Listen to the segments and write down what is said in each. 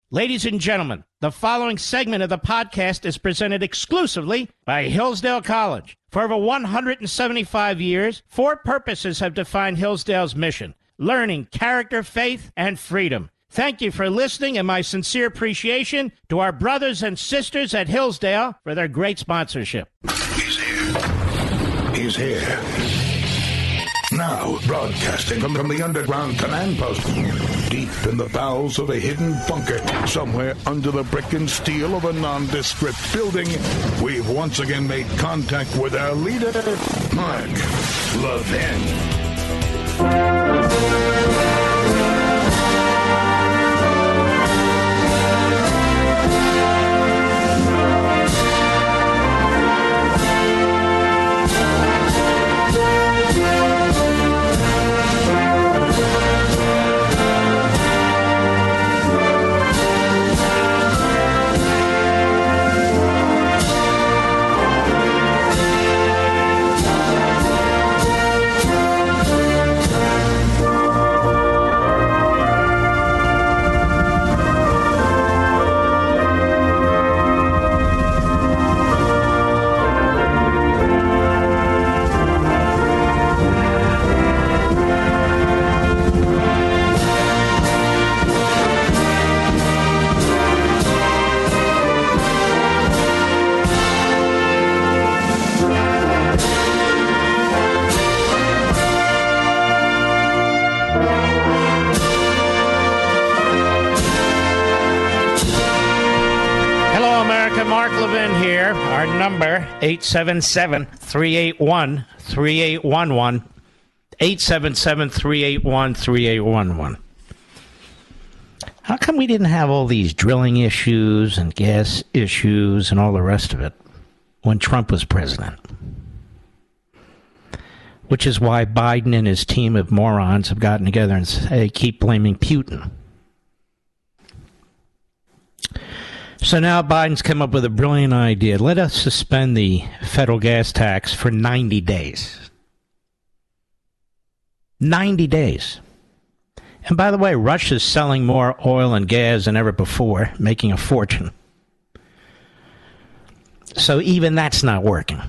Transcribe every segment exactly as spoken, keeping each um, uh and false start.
Ladies and gentlemen, the following segment of the podcast is presented exclusively by Hillsdale College. For over one hundred seventy-five years, four purposes have defined Hillsdale's mission: learning, character, faith, and freedom. Thank you for listening, and my sincere appreciation to our brothers and sisters at Hillsdale for their great sponsorship. He's here. He's here. Now, broadcasting from, from the underground command post, deep in the bowels of a hidden bunker, somewhere under the brick and steel of a nondescript building, we've once again made contact with our leader, Mark Levin. Mark Levin here. Our number, eight seven seven, three eight one, three eight one one. eight seven seven, three eight one, three eight one one. How come we didn't have all these drilling issues and gas issues and all the rest of it when Trump was president? Which is why Biden and his team of morons have gotten together and say, keep blaming Putin. So now Biden's come up with a brilliant idea. Let us suspend the federal gas tax for ninety days. ninety days. And by the way, Russia's selling more oil and gas than ever before, making a fortune. So even that's not working.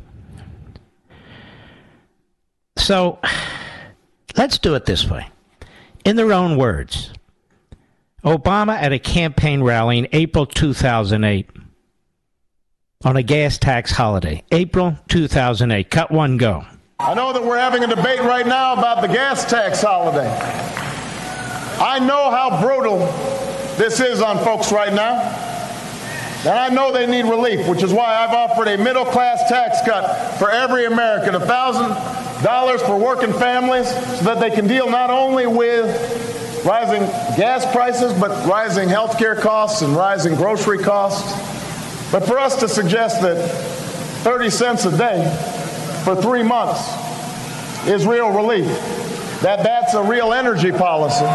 So let's do it this way. In their own words, Obama at a campaign rally in April two thousand eight on a gas tax holiday. April two thousand eight. Cut one, go. I know that we're having a debate right now about the gas tax holiday. I know how brutal this is on folks right now. And I know they need relief, which is why I've offered a middle-class tax cut for every American, one thousand dollars for working families, so that they can deal not only with rising gas prices, but rising health care costs and rising grocery costs. But for us to suggest that thirty cents a day for three months is real relief, that that's a real energy policy,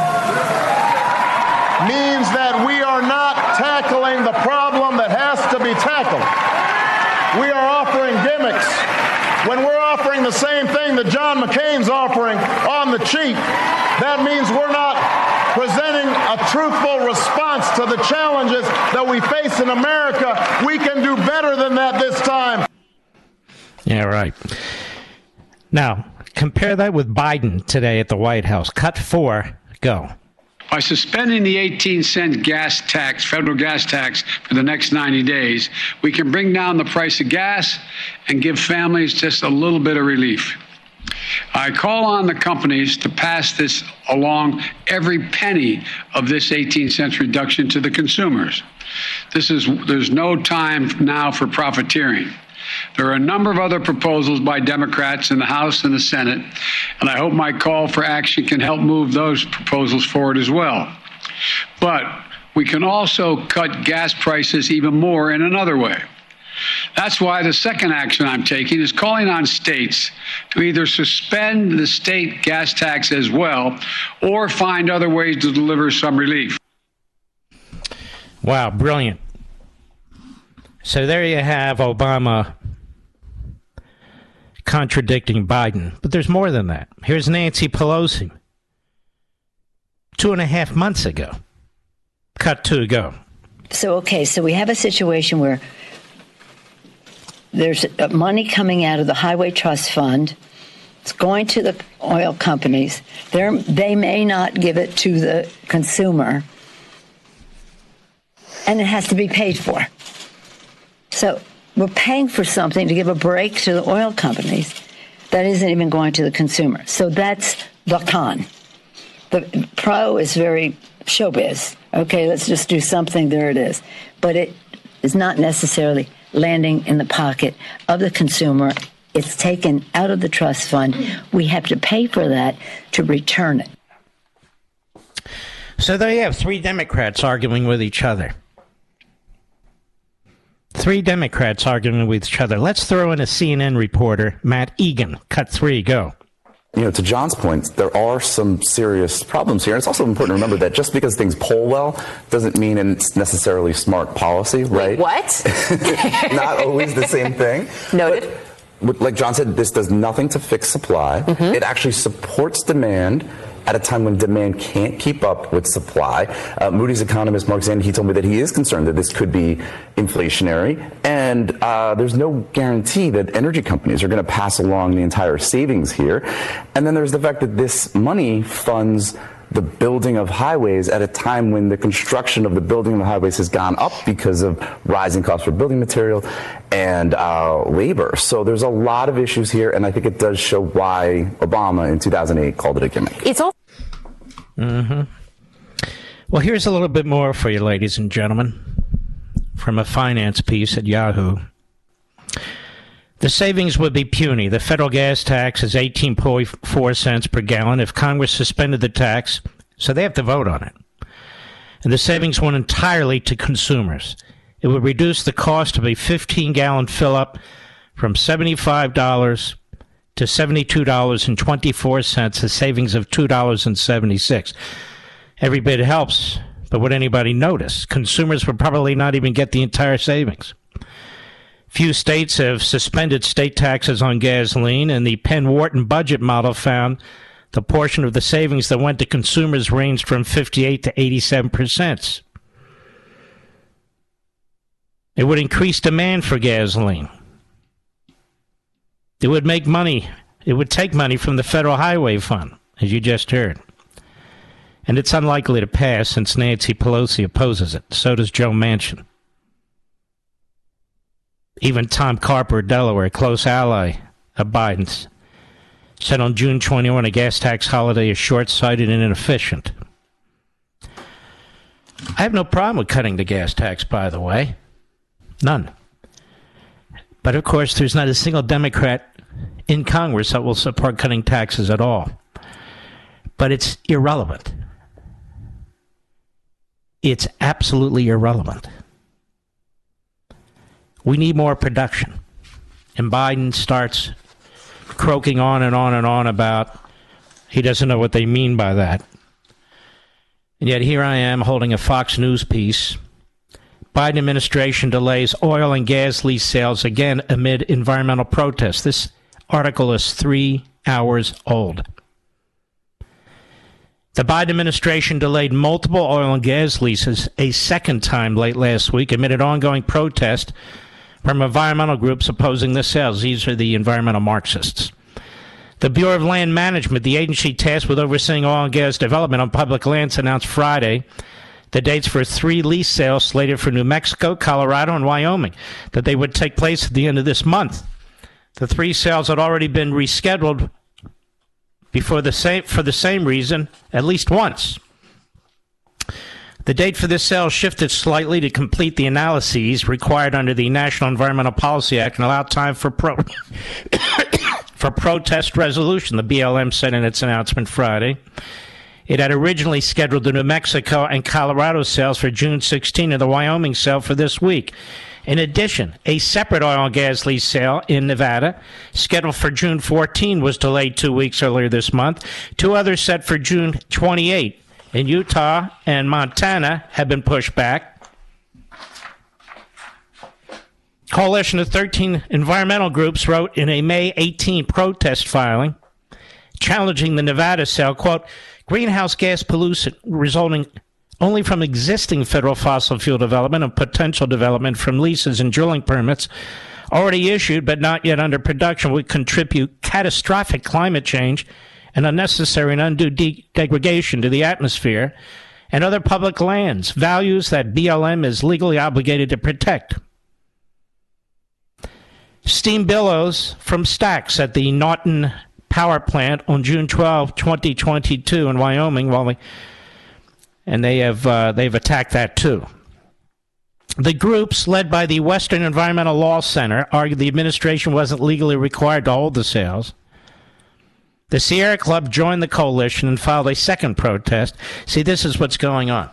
means that we are not tackling the problem that has to be tackled. We are offering gimmicks. When we're offering the same thing that John McCain's offering on the cheap, that means we're not presenting a truthful response to the challenges that we face in America. We can do better than that this time. Yeah, right. Now, compare that with Biden today at the White House. Cut four, go. By suspending the eighteen cent gas tax, federal gas tax, for the next ninety days, we can bring down the price of gas and give families just a little bit of relief. I call on the companies to pass this along, every penny of this eighteen cents reduction, to the consumers. This is, there's no time now for profiteering. There are a number of other proposals by Democrats in the House and the Senate, and I hope my call for action can help move those proposals forward as well. But we can also cut gas prices even more in another way. That's why the second action I'm taking is calling on states to either suspend the state gas tax as well or find other ways to deliver some relief. Wow, brilliant. So there you have Obama contradicting Biden. But there's more than that. Here's Nancy Pelosi. Two and a half months ago. Cut two, go. So, okay, so we have a situation where there's money coming out of the Highway Trust Fund. It's going to the oil companies. They're, they may not give it to the consumer, and it has to be paid for. So we're paying for something to give a break to the oil companies that isn't even going to the consumer. So that's the con. The pro is very showbiz. Okay, let's just do something, there it is. But it is not necessarily landing in the pocket of the consumer. It's taken out of the trust fund. We have to pay for that to return it. So there you have three Democrats arguing with each other. Three Democrats arguing with each other. Let's throw in a C N N reporter, Matt Egan. Cut three, go. You know, to John's point, there are some serious problems here. And it's also important to remember that just because things poll well doesn't mean it's necessarily smart policy, right? Wait, what? Not always the same thing. Noted. But, like John said, this does nothing to fix supply. Mm-hmm. It actually supports demand at a time when demand can't keep up with supply. Uh, Moody's economist Mark Zandi, he told me that he is concerned that this could be inflationary, and uh, there's no guarantee that energy companies are going to pass along the entire savings here. And then there's the fact that this money funds the building of highways at a time when the construction of the building of the highways has gone up because of rising costs for building material and uh, labor. So there's a lot of issues here, and I think it does show why Obama in two thousand eight called it a gimmick. It's all. Mm-hmm. Well, here's a little bit more for you, ladies and gentlemen, from a finance piece at Yahoo. The savings would be puny. The federal gas tax is eighteen point four cents per gallon if Congress suspended the tax, so they have to vote on it. And the savings went entirely to consumers. It would reduce the cost of a fifteen-gallon fill-up from seventy-five dollars to seventy-two dollars and twenty-four cents, a savings of two dollars and seventy-six cents. Every bit helps, but would anybody notice? Consumers would probably not even get the entire savings. Few states have suspended state taxes on gasoline, and the Penn-Wharton budget model found the portion of the savings that went to consumers ranged from fifty-eight to eighty-seven percent. It would increase demand for gasoline. It would make money. It would take money from the Federal Highway Fund, as you just heard. And it's unlikely to pass since Nancy Pelosi opposes it. So does Joe Manchin. Even Tom Carper of Delaware, a close ally of Biden's, said on June twenty-first a gas tax holiday is short-sighted and inefficient. I have no problem with cutting the gas tax, by the way. None. But, of course, there's not a single Democrat in Congress that will support cutting taxes at all. But it's irrelevant. It's absolutely irrelevant. We need more production. And Biden starts croaking on and on and on about he doesn't know what they mean by that. And yet here I am holding a Fox News piece. Biden administration delays oil and gas lease sales again amid environmental protests. This article is three hours old. The Biden administration delayed multiple oil and gas leases a second time late last week amid an ongoing protest from environmental groups opposing the sales. These are the environmental Marxists. The Bureau of Land Management, the agency tasked with overseeing oil and gas development on public lands, announced Friday the dates for three lease sales slated for New Mexico, Colorado, and Wyoming, that they would take place at the end of this month. The three sales had already been rescheduled before the same, for the same reason at least once. The date for this sale shifted slightly to complete the analyses required under the National Environmental Policy Act and allow time for pro- for protest resolution, the B L M said in its announcement Friday. It had originally scheduled the New Mexico and Colorado sales for June sixteenth and the Wyoming sale for this week. In addition, a separate oil and gas lease sale in Nevada, scheduled for June fourteenth, was delayed two weeks earlier this month. Two others set for June twenty-eighth in Utah and Montana have been pushed back. Coalition of thirteen environmental groups wrote in a May eighteenth protest filing challenging the Nevada sale, quote, greenhouse gas pollution resulting only from existing federal fossil fuel development and potential development from leases and drilling permits already issued but not yet under production would contribute catastrophic climate change and unnecessary and undue de- degradation to the atmosphere and other public lands, values that B L M is legally obligated to protect. Steam billows from stacks at the Naughton Power Plant on June twelfth, twenty twenty-two in Wyoming, while we, and they have uh, they've attacked that too. The groups led by the Western Environmental Law Center argued the administration wasn't legally required to hold the sales. The Sierra Club joined the coalition and filed a second protest. See, this is what's going on.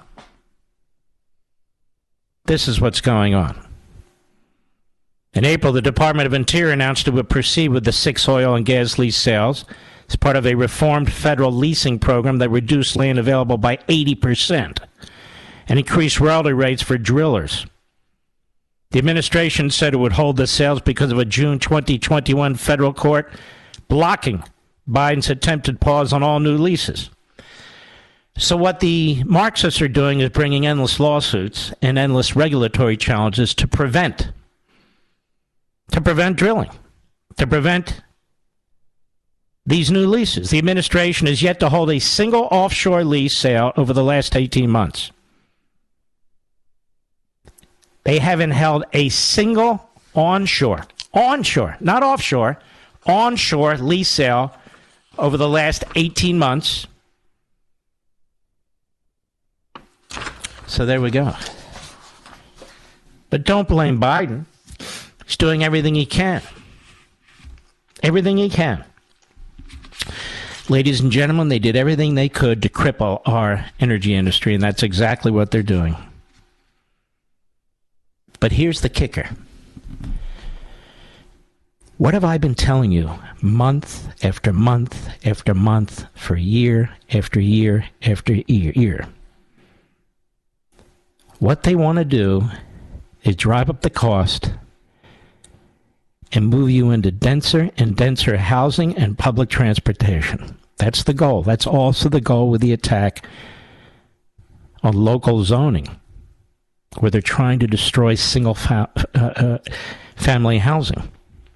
This is what's going on. In April, the Department of Interior announced it would proceed with the six oil and gas lease sales as part of a reformed federal leasing program that reduced land available by eighty percent and increased royalty rates for drillers. The administration said it would hold the sales because of a June twenty twenty-one federal court blocking Biden's attempted pause on all new leases. So what the Marxists are doing is bringing endless lawsuits and endless regulatory challenges to prevent, to prevent drilling, to prevent these new leases. The administration has yet to hold a single offshore lease sale over the last eighteen months. They haven't held a single onshore, onshore, not offshore, onshore lease sale over the last eighteen months. So there we go. But don't blame Biden. He's doing everything he can. Everything he can. Ladies and gentlemen, they did everything they could to cripple our energy industry, and that's exactly what they're doing. But here's the kicker. What have I been telling you month after month after month for year after year after year? year? What they want to do is drive up the cost and move you into denser and denser housing and public transportation. That's the goal. That's also the goal with the attack on local zoning, where they're trying to destroy single fa- uh, uh, family housing.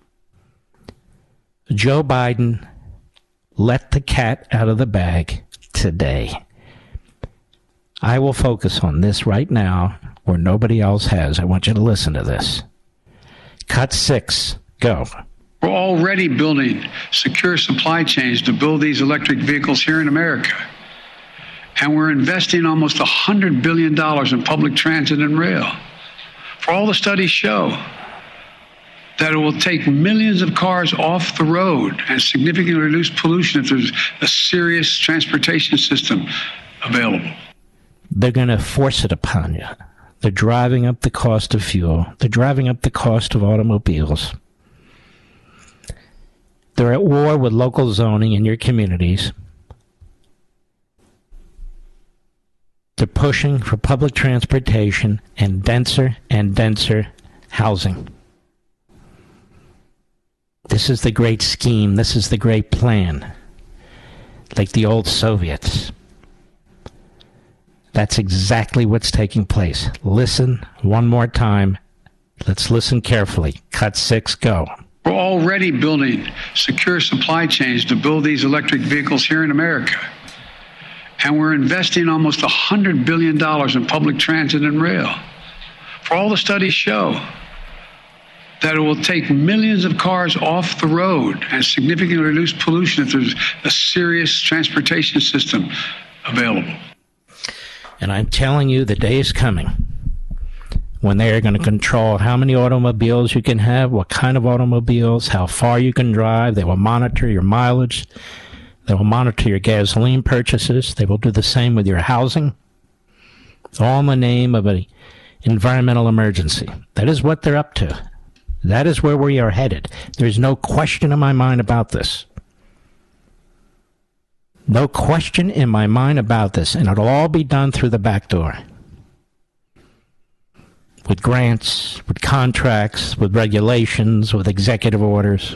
Joe Biden let the cat out of the bag today. I will focus on this right now where nobody else has. I want you to listen to this. Cut six. Go. We're already building secure supply chains to build these electric vehicles here in America. And we're investing almost one hundred billion dollars in public transit and rail. For all the studies show that it will take millions of cars off the road and significantly reduce pollution if there's a serious transportation system available. They're going to force it upon you. They're driving up the cost of fuel. They're driving up the cost of automobiles. They're at war with local zoning in your communities. They're pushing for public transportation and denser and denser housing. This is the great scheme. This is the great plan. Like the old Soviets. That's exactly what's taking place. Listen one more time. Let's listen carefully. Cut six, go. We're already building secure supply chains to build these electric vehicles here in America. And we're investing almost one hundred billion dollars in public transit and rail. For all the studies show that it will take millions of cars off the road and significantly reduce pollution if there's a serious transportation system available. And I'm telling you, the day is coming when they are going to control how many automobiles you can have, what kind of automobiles, how far you can drive. They will monitor your mileage. They will monitor your gasoline purchases. They will do the same with your housing. All in the name of an environmental emergency. That is what they're up to. That is where we are headed. There's no question in my mind about this. No question in my mind about this. And it'll all be done through the back door. With grants, with contracts, with regulations, with executive orders.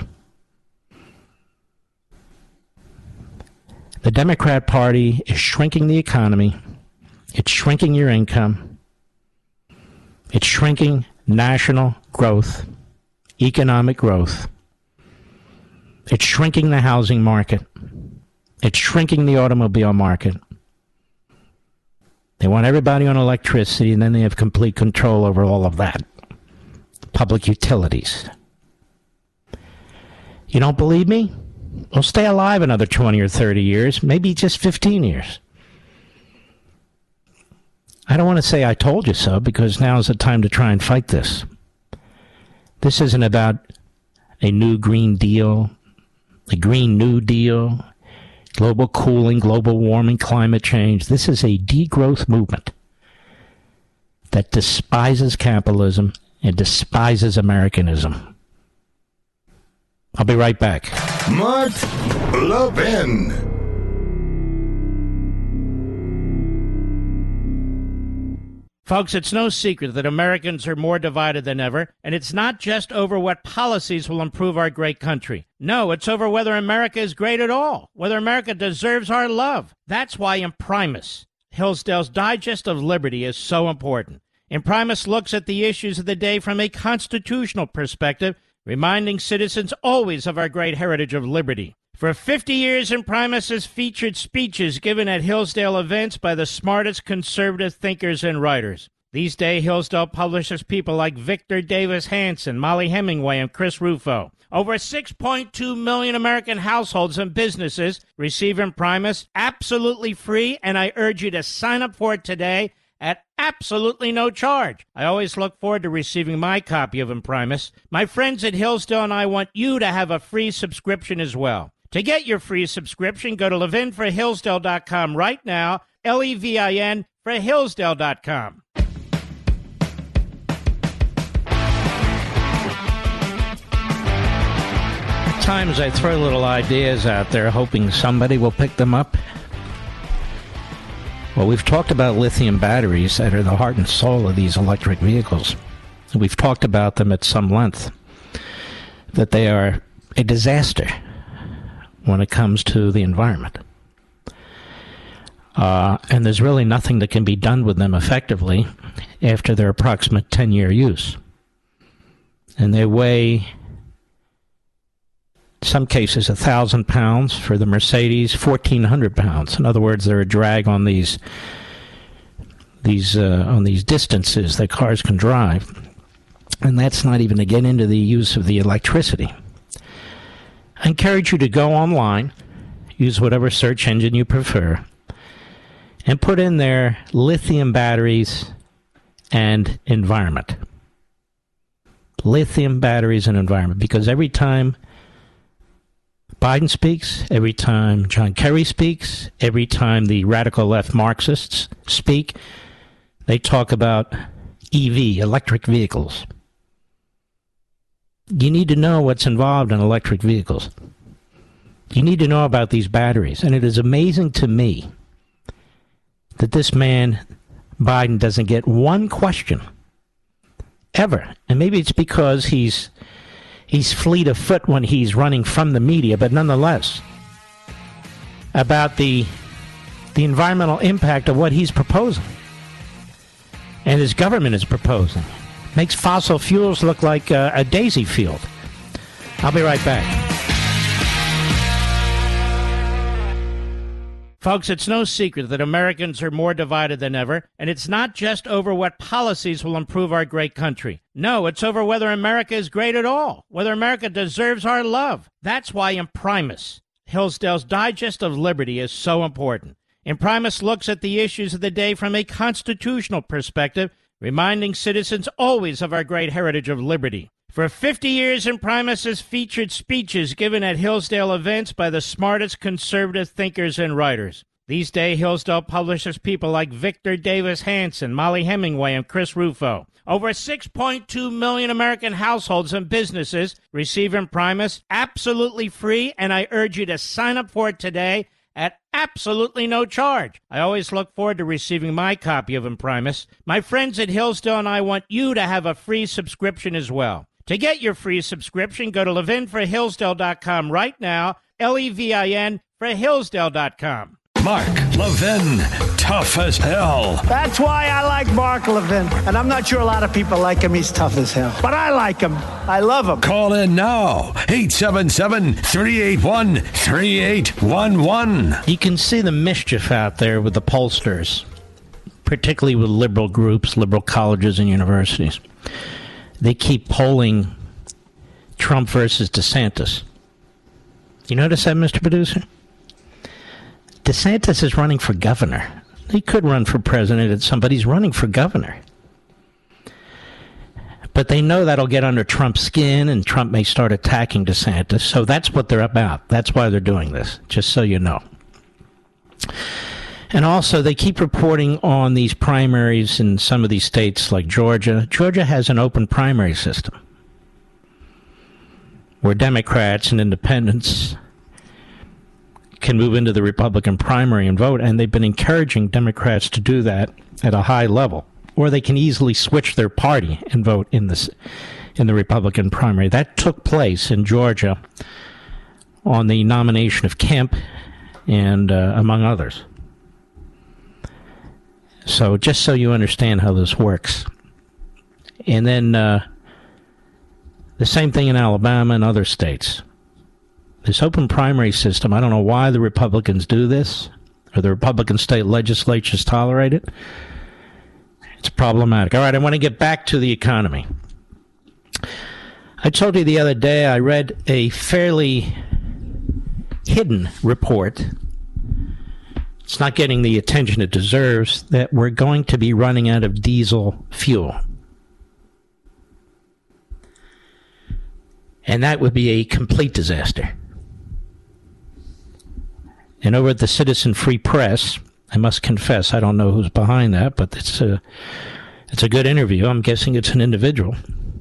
The Democrat Party is shrinking the economy It's shrinking your income. It's shrinking national growth, economic growth. It's shrinking the housing market. It's shrinking the automobile market. They want everybody on electricity, and then they have complete control over all of that. Public utilities. You don't believe me? Well, stay alive another twenty or thirty years, maybe just fifteen years. I don't want to say I told you so, because now is the time to try and fight this. This isn't about a new Green Deal, a Green New Deal, global cooling, global warming, climate change. This is a degrowth movement that despises capitalism and despises Americanism. I'll be right back. Mark Levin. Folks, it's no secret that Americans are more divided than ever, and it's not just over what policies will improve our great country. No, it's over whether America is great at all, whether America deserves our love. That's why Imprimis, Hillsdale's Digest of Liberty, is so important. Imprimis looks at the issues of the day from a constitutional perspective, reminding citizens always of our great heritage of liberty. For fifty years, Imprimis has featured speeches given at Hillsdale events by the smartest conservative thinkers and writers. These days, Hillsdale publishes people like Victor Davis Hanson, Molly Hemingway, and Chris Rufo. Over six point two million American households and businesses receive Imprimis absolutely free, and I urge you to sign up for it today at absolutely no charge. I always look forward to receiving my copy of Imprimis. My friends at Hillsdale and I want you to have a free subscription as well. To get your free subscription, go to levin for hillsdale dot com right now, L E V I N for hillsdale dot com. At times I throw little ideas out there hoping somebody will pick them up. Well, we've talked about lithium batteries that are the heart and soul of these electric vehicles. We've talked about them at some length, that they are a disaster when it comes to the environment. Uh, and there's really nothing that can be done with them effectively after their approximate ten-year use. And they weigh, in some cases, one thousand pounds. For the Mercedes, fourteen hundred pounds. In other words, they're a drag on these, these, uh, on these distances that cars can drive. And that's not even to get into the use of the electricity. I encourage you to go online, use whatever search engine you prefer, and put in there lithium batteries and environment. Lithium batteries and environment. Because every time Biden speaks, every time John Kerry speaks, every time the radical left Marxists speak, they talk about E V, electric vehicles. You need to know what's involved in electric vehicles. You need to know about these batteries. And it is amazing to me that this man, Biden, doesn't get one question ever. And maybe it's because he's he's fleet of foot when he's running from the media, but nonetheless, about the the environmental impact of what he's proposing and his government is proposing. Makes fossil fuels look like a, a daisy field. I'll be right back. Folks, it's no secret that Americans are more divided than ever, and it's not just over what policies will improve our great country. No, it's over whether America is great at all, whether America deserves our love. That's why Imprimis, Hillsdale's Digest of Liberty, is so important. Imprimis looks at the issues of the day from a constitutional perspective, reminding citizens always of our great heritage of liberty. For fifty years, Imprimis has featured speeches given at Hillsdale events by the smartest conservative thinkers and writers. These days, Hillsdale publishes people like Victor Davis Hanson, Molly Hemingway, and Chris Rufo. Over six point two million American households and businesses receive Imprimis absolutely free, and I urge you to sign up for it today at absolutely no charge. I always look forward to receiving my copy of Imprimis. My friends at Hillsdale and I want you to have a free subscription as well. To get your free subscription, go to levin for hillsdale dot com right now, L E V I N for hillsdale dot com. Mark Levin, tough as hell. That's why I like Mark Levin. And I'm not sure a lot of people like him. He's tough as hell. But I like him. I love him. Call in now. eight seven seven, three eight one, three eight one one. You can see the mischief out there with the pollsters, particularly with liberal groups, liberal colleges and universities. They keep polling Trump versus DeSantis. You notice that, Mister Producer? DeSantis is running for governor. He could run for president at some, but he's running for governor. But they know that'll get under Trump's skin, and Trump may start attacking DeSantis. So that's what they're about. That's why they're doing this, just so you know. And also, they keep reporting on these primaries in some of these states like Georgia. Georgia has an open primary system where Democrats and independents can move into the Republican primary and vote, and they've been encouraging Democrats to do that at a high level, or they can easily switch their party and vote in this in the Republican primary. That took place in Georgia on the nomination of Kemp and uh, among others. So just so you understand how this works. And then uh, the same thing in Alabama and other states. This open primary system, I don't know why the Republicans do this, or the Republican state legislatures tolerate it. It's problematic. All right, I want to get back to the economy. I told you the other day I read a fairly hidden report. It's not getting the attention it deserves, that we're going to be running out of diesel fuel. And that would be a complete disaster. And over at the Citizen Free Press, I must confess, I don't know who's behind that, but it's a, it's a good interview. I'm guessing it's an individual.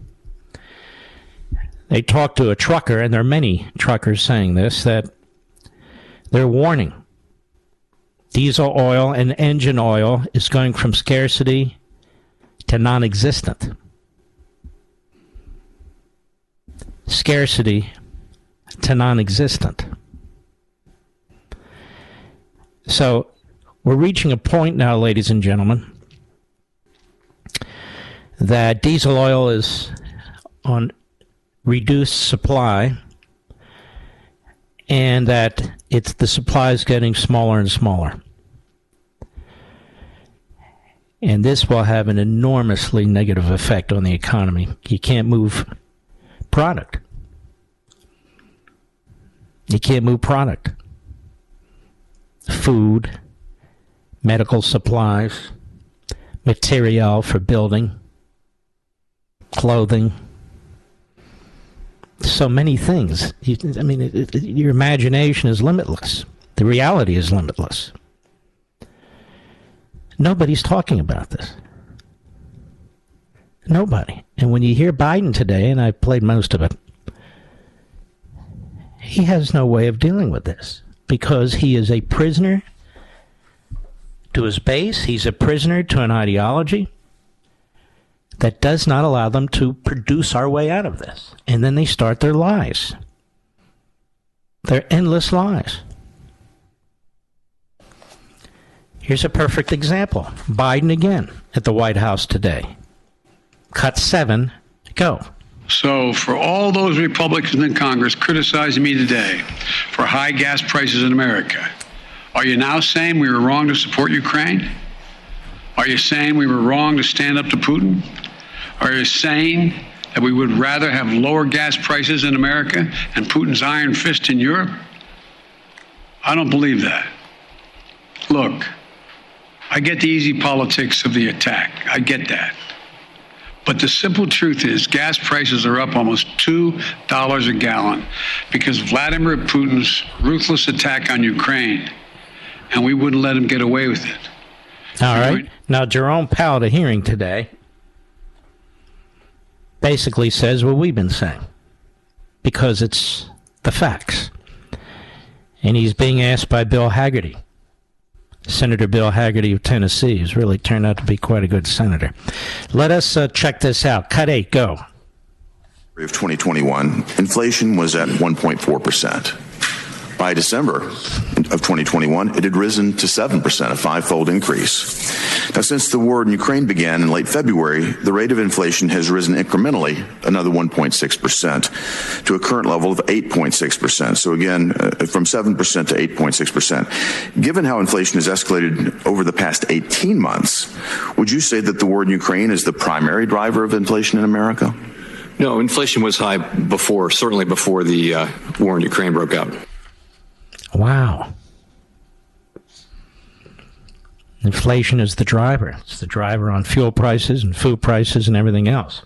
They talked to a trucker, and there are many truckers saying this, that they're warning. Diesel oil and engine oil is going from scarcity to non-existent. Scarcity to non-existent. So we're reaching a point now, ladies and gentlemen, that diesel oil is on reduced supply, and that it's the supply is getting smaller and smaller. And this will have an enormously negative effect on the economy. You can't move product. You can't move product. Food, medical supplies, material for building, clothing, so many things. You, I mean, it, it, your imagination is limitless. The reality is limitless. Nobody's talking about this. Nobody. And when you hear Biden today, and I played most of it, he has no way of dealing with this because he is a prisoner to his base. He's a prisoner to an ideology that does not allow them to produce our way out of this. And then they start their lies. Their endless lies. Here's a perfect example. Biden again at the White House today. Cut seven, go. So for all those Republicans in Congress criticizing me today for high gas prices in America, are you now saying we were wrong to support Ukraine? Are you saying we were wrong to stand up to Putin? Are you saying that we would rather have lower gas prices in America and Putin's iron fist in Europe? I don't believe that. Look, I get the easy politics of the attack. I get that. But the simple truth is gas prices are up almost two dollars a gallon because of Vladimir Putin's ruthless attack on Ukraine, and we wouldn't let him get away with it. All right. Now, Jerome Powell at a hearing today basically says what we've been saying because it's the facts. And he's being asked by Bill Hagerty. Senator Bill Hagerty of Tennessee has really turned out to be quite a good senator. Let us uh, check this out. Cut eight, go. Of twenty twenty-one, inflation was at one point four percent. By December of twenty twenty-one, it had risen to seven percent, a five-fold increase. Now, since the war in Ukraine began in late February, the rate of inflation has risen incrementally, another one point six percent, to a current level of eight point six percent. So again, uh, from seven percent to eight point six percent. Given how inflation has escalated over the past eighteen months, would you say that the war in Ukraine is the primary driver of inflation in America? No, inflation was high before, certainly before the uh, war in Ukraine broke out. Wow. Inflation is the driver. It's the driver on fuel prices and food prices and everything else.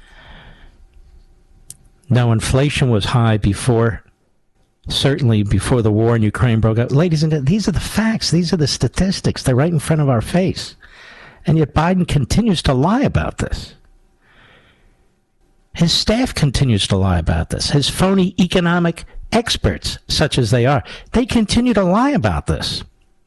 Now, inflation was high before, certainly before the war in Ukraine broke out. Ladies and gentlemen, these are the facts. These are the statistics. They're right in front of our face. And yet Biden continues to lie about this. His staff continues to lie about this. His phony economic experts, such as they are, they continue to lie about this.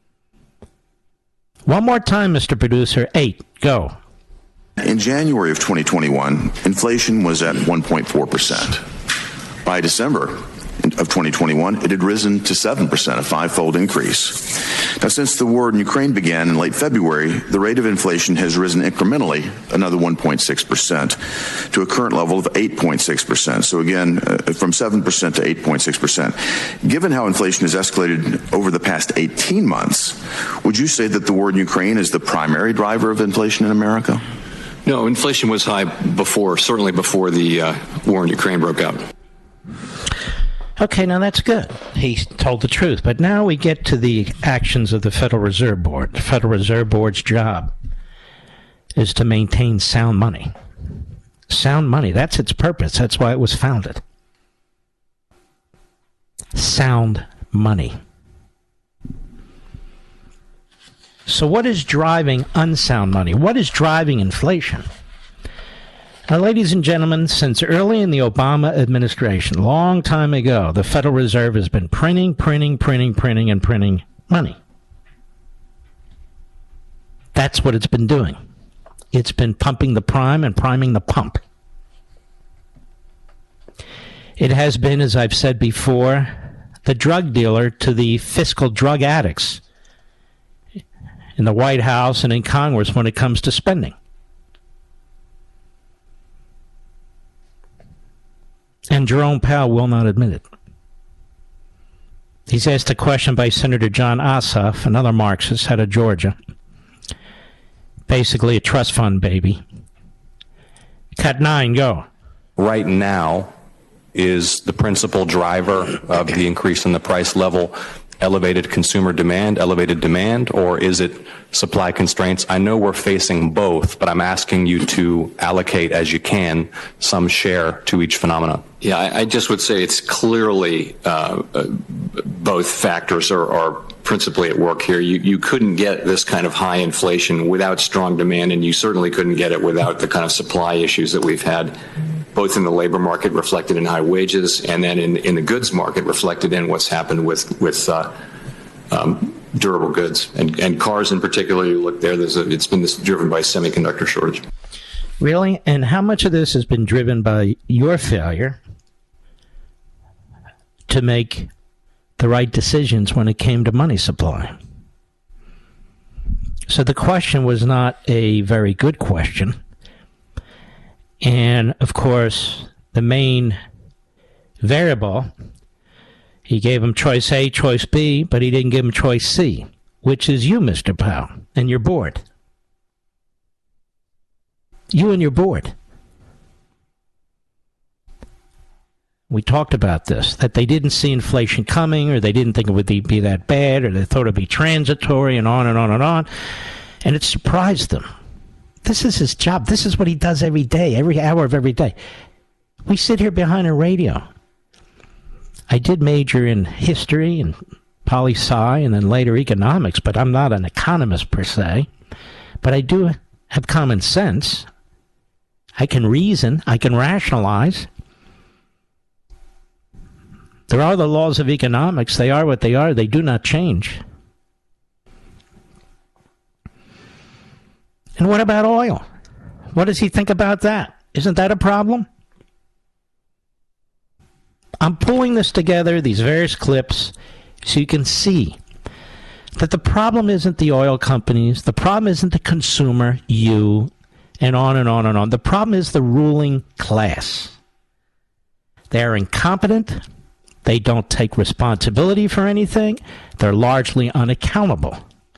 One more time, Mister Producer. Eight. Go. In January of twenty twenty-one, inflation was at one point four percent. By December of twenty twenty-one, it had risen to seven percent, a five-fold increase. Now, since the war in Ukraine began in late February, the rate of inflation has risen incrementally, another one point six percent, to a current level of eight point six percent. So again, uh, from seven percent to eight point six percent. Given how inflation has escalated over the past eighteen months, would you say that the war in Ukraine is the primary driver of inflation in America? No, inflation was high before, certainly before the uh, war in Ukraine broke out. Okay, now that's good. He told the truth. But now we get to the actions of the Federal Reserve Board. The Federal Reserve Board's job is to maintain sound money. Sound money, that's its purpose. That's why it was founded. Sound money. So what is driving unsound money? What is driving inflation? Now, ladies and gentlemen, since early in the Obama administration, long time ago, the Federal Reserve has been printing, printing, printing, printing, and printing money. That's what it's been doing. It's been pumping the prime and priming the pump. It has been, as I've said before, the drug dealer to the fiscal drug addicts in the White House and in Congress when it comes to spending. And Jerome Powell will not admit it. He's asked a question by Senator John Ossoff, another Marxist out of Georgia. Basically a trust fund baby. Cut nine, go. Right now, is the principal driver of the increase in the price level elevated consumer demand, elevated demand, or is it supply constraints? I know we're facing both, but I'm asking you to allocate as you can some share to each phenomenon. Yeah, I, I just would say it's clearly uh, uh, both factors are, are principally at work here. You, you couldn't get this kind of high inflation without strong demand, and you certainly couldn't get it without the kind of supply issues that we've had, both in the labor market reflected in high wages and then in, in the goods market reflected in what's happened with, with uh, um, durable goods. And, and cars in particular, you look there, there's a, it's been this, driven by semiconductor shortage. Really? And how much of this has been driven by your failure to make the right decisions when it came to money supply? So the question was not a very good question. And, of course, the main variable, he gave him choice A, choice B, but he didn't give him choice C, which is you, Mister Powell, and your board. You and your board. We talked about this, that they didn't see inflation coming, or they didn't think it would be that bad, or they thought it would be transitory, and on and on and on. And it surprised them. This is his job. This is what he does every day, every hour of every day. We sit here behind a radio. I did major in history and poli-sci and then later economics, but I'm not an economist per se. But I do have common sense. I can reason. I can rationalize. There are the laws of economics. They are what they are. They do not change. And what about oil? What does he think about that? Isn't that a problem? I'm pulling this together, these various clips, so you can see that the problem isn't the oil companies, the problem isn't the consumer, you, and on and on and on. The problem is the ruling class. They're incompetent. They don't take responsibility for anything. They're largely unaccountable.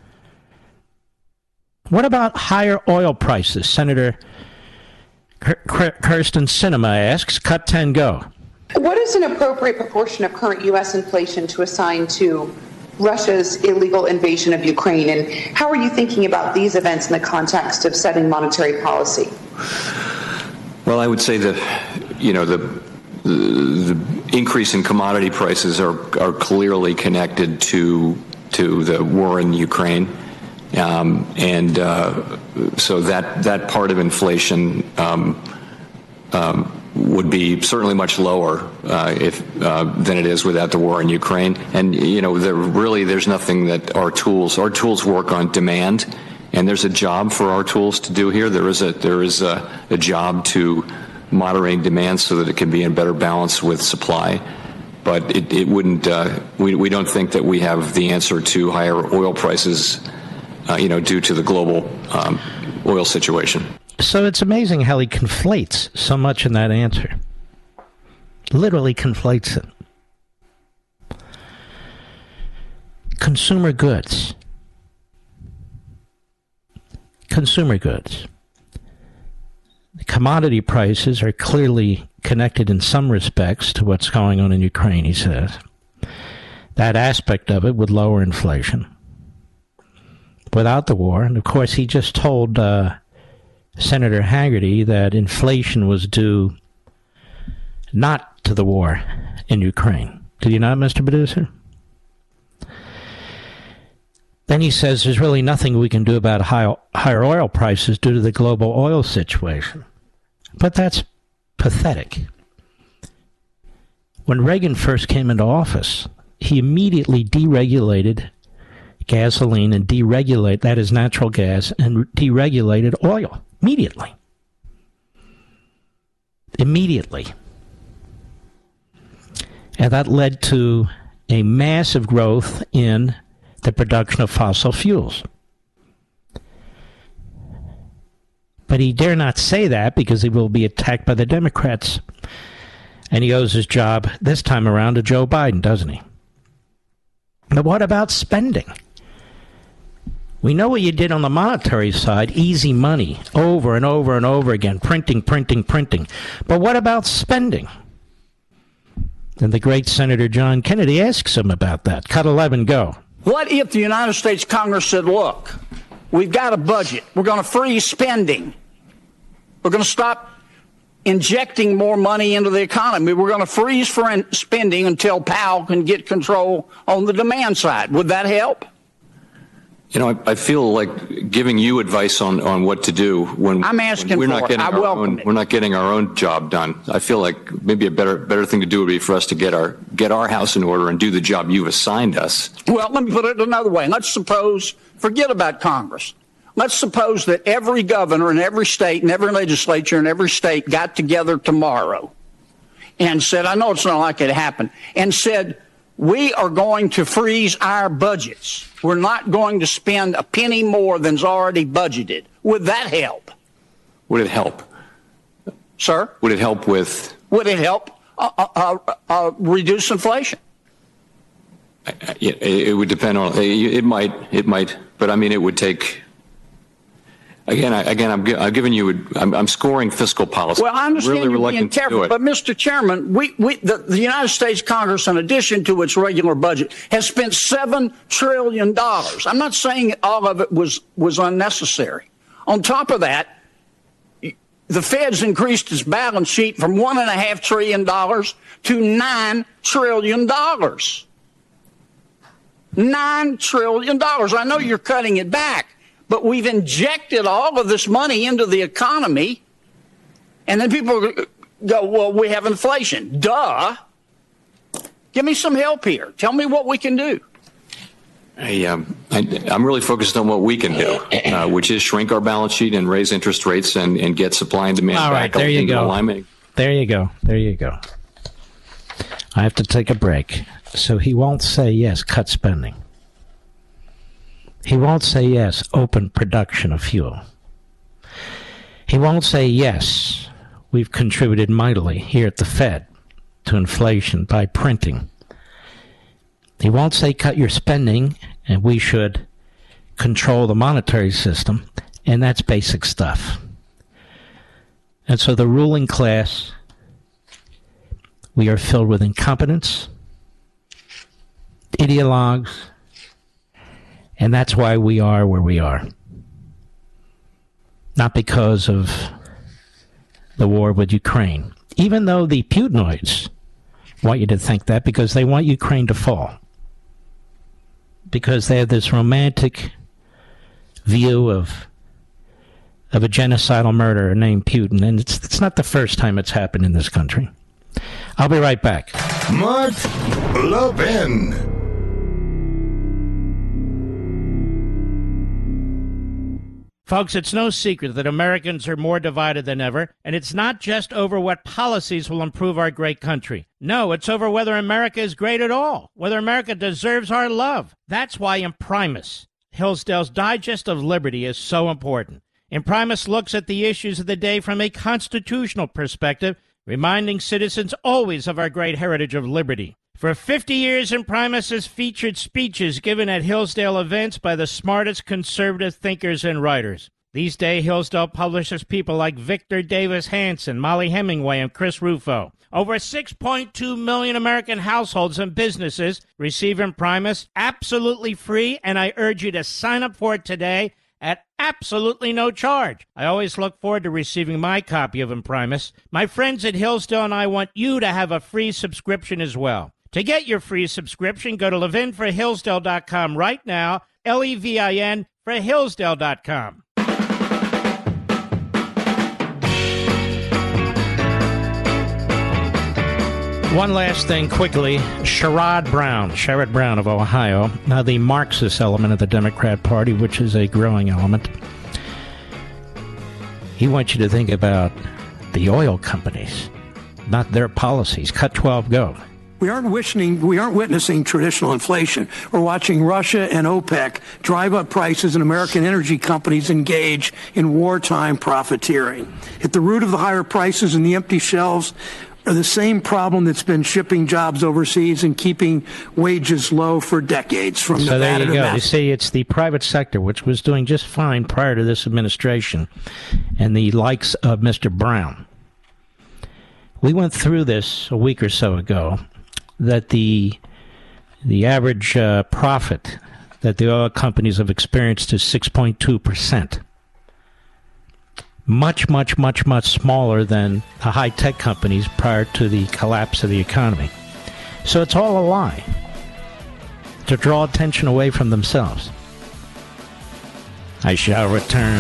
What about higher oil prices? Senator Kyrsten Sinema asks, cut ten, go. What is an appropriate proportion of current U S inflation to assign to Russia's illegal invasion of Ukraine? And how are you thinking about these events in the context of setting monetary policy? Well, I would say that, you know, the, the, the increase in commodity prices are, are clearly connected to, to the war in Ukraine. Um, and uh, so that, that part of inflation um, um, would be certainly much lower uh, if uh, than it is without the war in Ukraine. And you know, there really there's nothing that our tools our tools work on demand, and there's a job for our tools to do here. There is a there is a, a job to moderating demand so that it can be in better balance with supply. But it, it wouldn't. Uh, we we don't think that we have the answer to higher oil prices, uh, you know, due to the global um, oil situation. So it's amazing how he conflates so much in that answer. Literally conflates it. Consumer goods. Consumer goods. The commodity prices are clearly connected in some respects to what's going on in Ukraine, he says. That aspect of it would lower inflation without the war. And of course, he just told uh, Senator Hagerty that inflation was due not to the war in Ukraine. Did you not, Mister Producer? Then he says there's really nothing we can do about high, higher oil prices due to the global oil situation. But that's pathetic. When Reagan first came into office, he immediately deregulated gasoline and deregulate, that is natural gas, and deregulated oil. Immediately. Immediately. And that led to a massive growth in the production of fossil fuels. But he dare not say that because he will be attacked by the Democrats. And he owes his job this time around to Joe Biden, doesn't he? But what about spending? We know what you did on the monetary side, easy money, over and over and over again, printing, printing, printing. But what about spending? And the great Senator John Kennedy asks him about that. Cut eleven, go. What if the United States Congress said, look, we've got a budget. We're going to freeze spending. We're going to stop injecting more money into the economy. We're going to freeze for spending until Powell can get control on the demand side. Would that help? You know, I, I feel like giving you advice on, on what to do when I'm asking we're for not it. getting I our welcome own, it. we're not getting our own job done. I feel like maybe a better better thing to do would be for us to get our get our house in order and do the job you've assigned us. Well, let me put it another way. Let's suppose, forget about Congress. Let's suppose that every governor in every state and every legislature in every state got together tomorrow and said, I know it's not likely to happen, and said, we are going to freeze our budgets. We're not going to spend a penny more than's already budgeted. Would that help? Would it help? Sir? Would it help with? Would it help uh, uh, uh, reduce inflation? It, it would depend on. It might. It might. But I mean, it would take. Again, I, again, I'm, I'm giving you. I'm, I'm scoring fiscal policy. Well, I understand really you're being careful, but Mister Chairman, we, we the, the United States Congress, in addition to its regular budget, has spent seven trillion dollars. I'm not saying all of it was was unnecessary. On top of that, the Fed's increased its balance sheet from one and a half trillion dollars to nine trillion dollars. Nine trillion dollars. I know you're cutting it back. But we've injected all of this money into the economy, and then people go, well, we have inflation. Duh. Give me some help here. Tell me what we can do. I, um, I, I'm really focused on what we can do, uh, which is shrink our balance sheet and raise interest rates and, and get supply and demand all right, back there you into go. alignment. There you go. There you go. I have to take a break. So he won't say, yes, cut spending. He won't say, yes, open production of fuel. He won't say, yes, we've contributed mightily here at the Fed to inflation by printing. He won't say, cut your spending, and we should control the monetary system, and that's basic stuff. And so the ruling class, we are filled with incompetence, ideologues, and that's why we are where we are. Not because of the war with Ukraine. Even though the Putinoids want you to think that, because they want Ukraine to fall. Because they have this romantic view of of a genocidal murderer named Putin, and it's it's not the first time it's happened in this country. I'll be right back. Mark Levin. Folks, it's no secret that Americans are more divided than ever, and it's not just over what policies will improve our great country. No, it's over whether America is great at all, whether America deserves our love. That's why Imprimis, Hillsdale's Digest of Liberty, is so important. Imprimis looks at the issues of the day from a constitutional perspective, reminding citizens always of our great heritage of liberty. For fifty years, Imprimis has featured speeches given at Hillsdale events by the smartest conservative thinkers and writers. These days, Hillsdale publishes people like Victor Davis Hanson, Molly Hemingway, and Chris Rufo. Over six point two million American households and businesses receive Imprimis absolutely free, and I urge you to sign up for it today at absolutely no charge. I always look forward to receiving my copy of Imprimis. My friends at Hillsdale and I want you to have a free subscription as well. To get your free subscription, go to Levin for Hillsdale dot com right now, L E V I N for Hillsdale dot com. One last thing quickly. Sherrod Brown, Sherrod Brown of Ohio, now the Marxist element of the Democrat Party, which is a growing element. He wants you to think about the oil companies, not their policies. Cut twelve, go. We aren't witnessing, we aren't witnessing traditional inflation. We're watching Russia and OPEC drive up prices and American energy companies engage in wartime profiteering. At the root of the higher prices and the empty shelves are the same problem that's been shipping jobs overseas and keeping wages low for decades. From so Nevada there you go. to You see, it's the private sector, which was doing just fine prior to this administration, and the likes of Mister Brown. We went through this a week or so ago, that the the average uh, profit that the oil companies have experienced is six point two percent. Much, much, much, much smaller than the high-tech companies prior to the collapse of the economy. So it's all a lie to draw attention away from themselves. I shall return.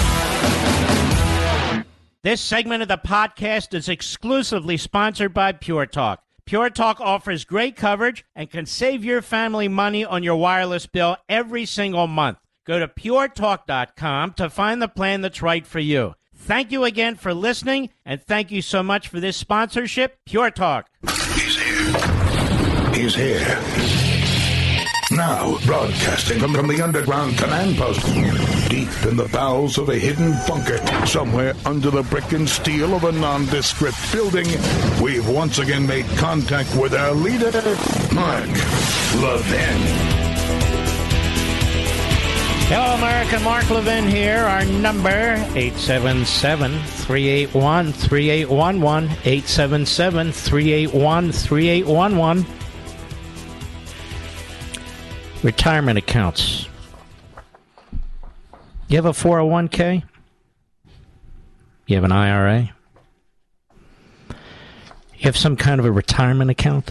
This segment of the podcast is exclusively sponsored by Pure Talk. Pure Talk offers great coverage and can save your family money on your wireless bill every single month. Go to pure talk dot com to find the plan that's right for you. Thank you again for listening, and thank you so much for this sponsorship, Pure Talk. He's here. He's here. Now, broadcasting from, from the underground command post, deep in the bowels of a hidden bunker, somewhere under the brick and steel of a nondescript building, we've once again made contact with our leader, Mark Levin. Hello, America. Mark Levin here. Our number, eight seven seven, three eight one, three eight one one, eight seven seven, three eight one, three eight one one. Retirement accounts. You have a four oh one k? You have an I R A? You have some kind of a retirement account?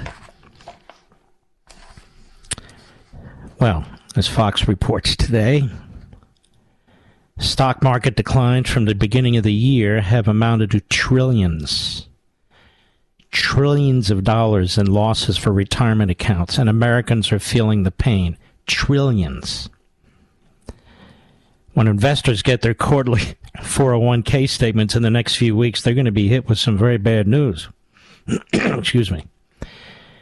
Well, as Fox reports today, stock market declines from the beginning of the year have amounted to trillions, trillions of dollars in losses for retirement accounts, and Americans are feeling the pain. Trillions. When investors get their quarterly four oh one k statements in the next few weeks, they're going to be hit with some very bad news. Excuse me.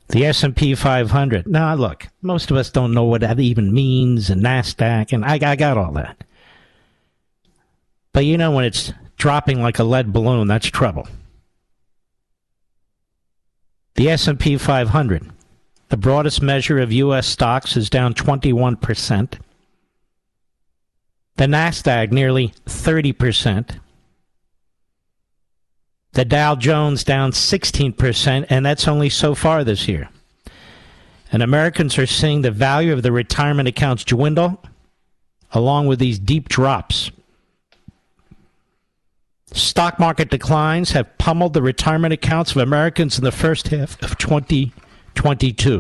The S and P five hundred. Now, look, most of us don't know what that even means, and NASDAQ, and I, I got all that. But you know, when it's dropping like a lead balloon, that's trouble. The S and P five hundred, the broadest measure of U S stocks, is down twenty-one percent. The NASDAQ, nearly thirty percent. The Dow Jones down sixteen percent, and that's only so far this year. And Americans are seeing the value of their retirement accounts dwindle, along with these deep drops. Stock market declines have pummeled the retirement accounts of Americans in the first half of twenty twenty-two.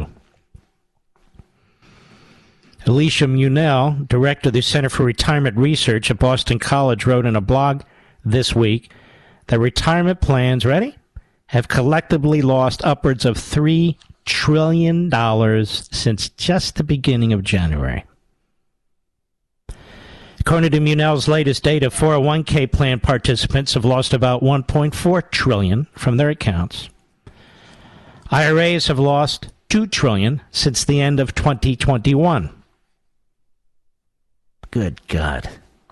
Alicia Munell, director of the Center for Retirement Research at Boston College, wrote in a blog this week that retirement plans, ready, have collectively lost upwards of three trillion dollars since just the beginning of January. According to Munell's latest data, four oh one k plan participants have lost about one point four trillion dollars from their accounts. I R As have lost two trillion dollars since the end of twenty twenty-one. Good God.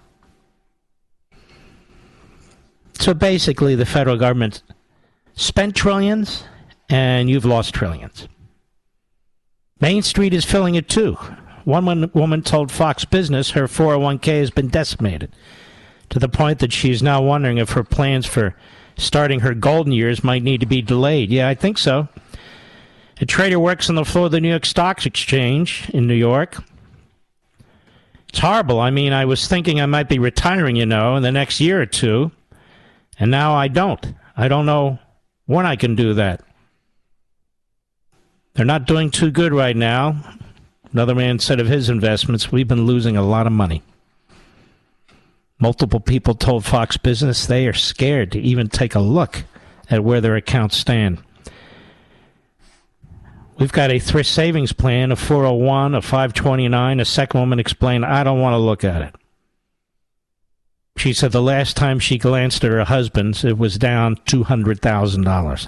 So basically, the federal government spent trillions, and you've lost trillions. Main Street is feeling it too. One woman told Fox Business her four oh one k has been decimated, to the point that she's now wondering if her plans for starting her golden years might need to be delayed. Yeah, I think so. A trader works on the floor of the New York Stock Exchange in New York. It's horrible. I mean, I was thinking I might be retiring, you know, in the next year or two. And now I don't. I don't know when I can do that. They're not doing too good right now. Another man said of his investments, we've been losing a lot of money. Multiple people told Fox Business they are scared to even take a look at where their accounts stand. We've got a thrift savings plan, a four oh one, a five twenty-nine. A second woman explained, I don't want to look at it. She said the last time she glanced at her husband's, it was down two hundred thousand dollars.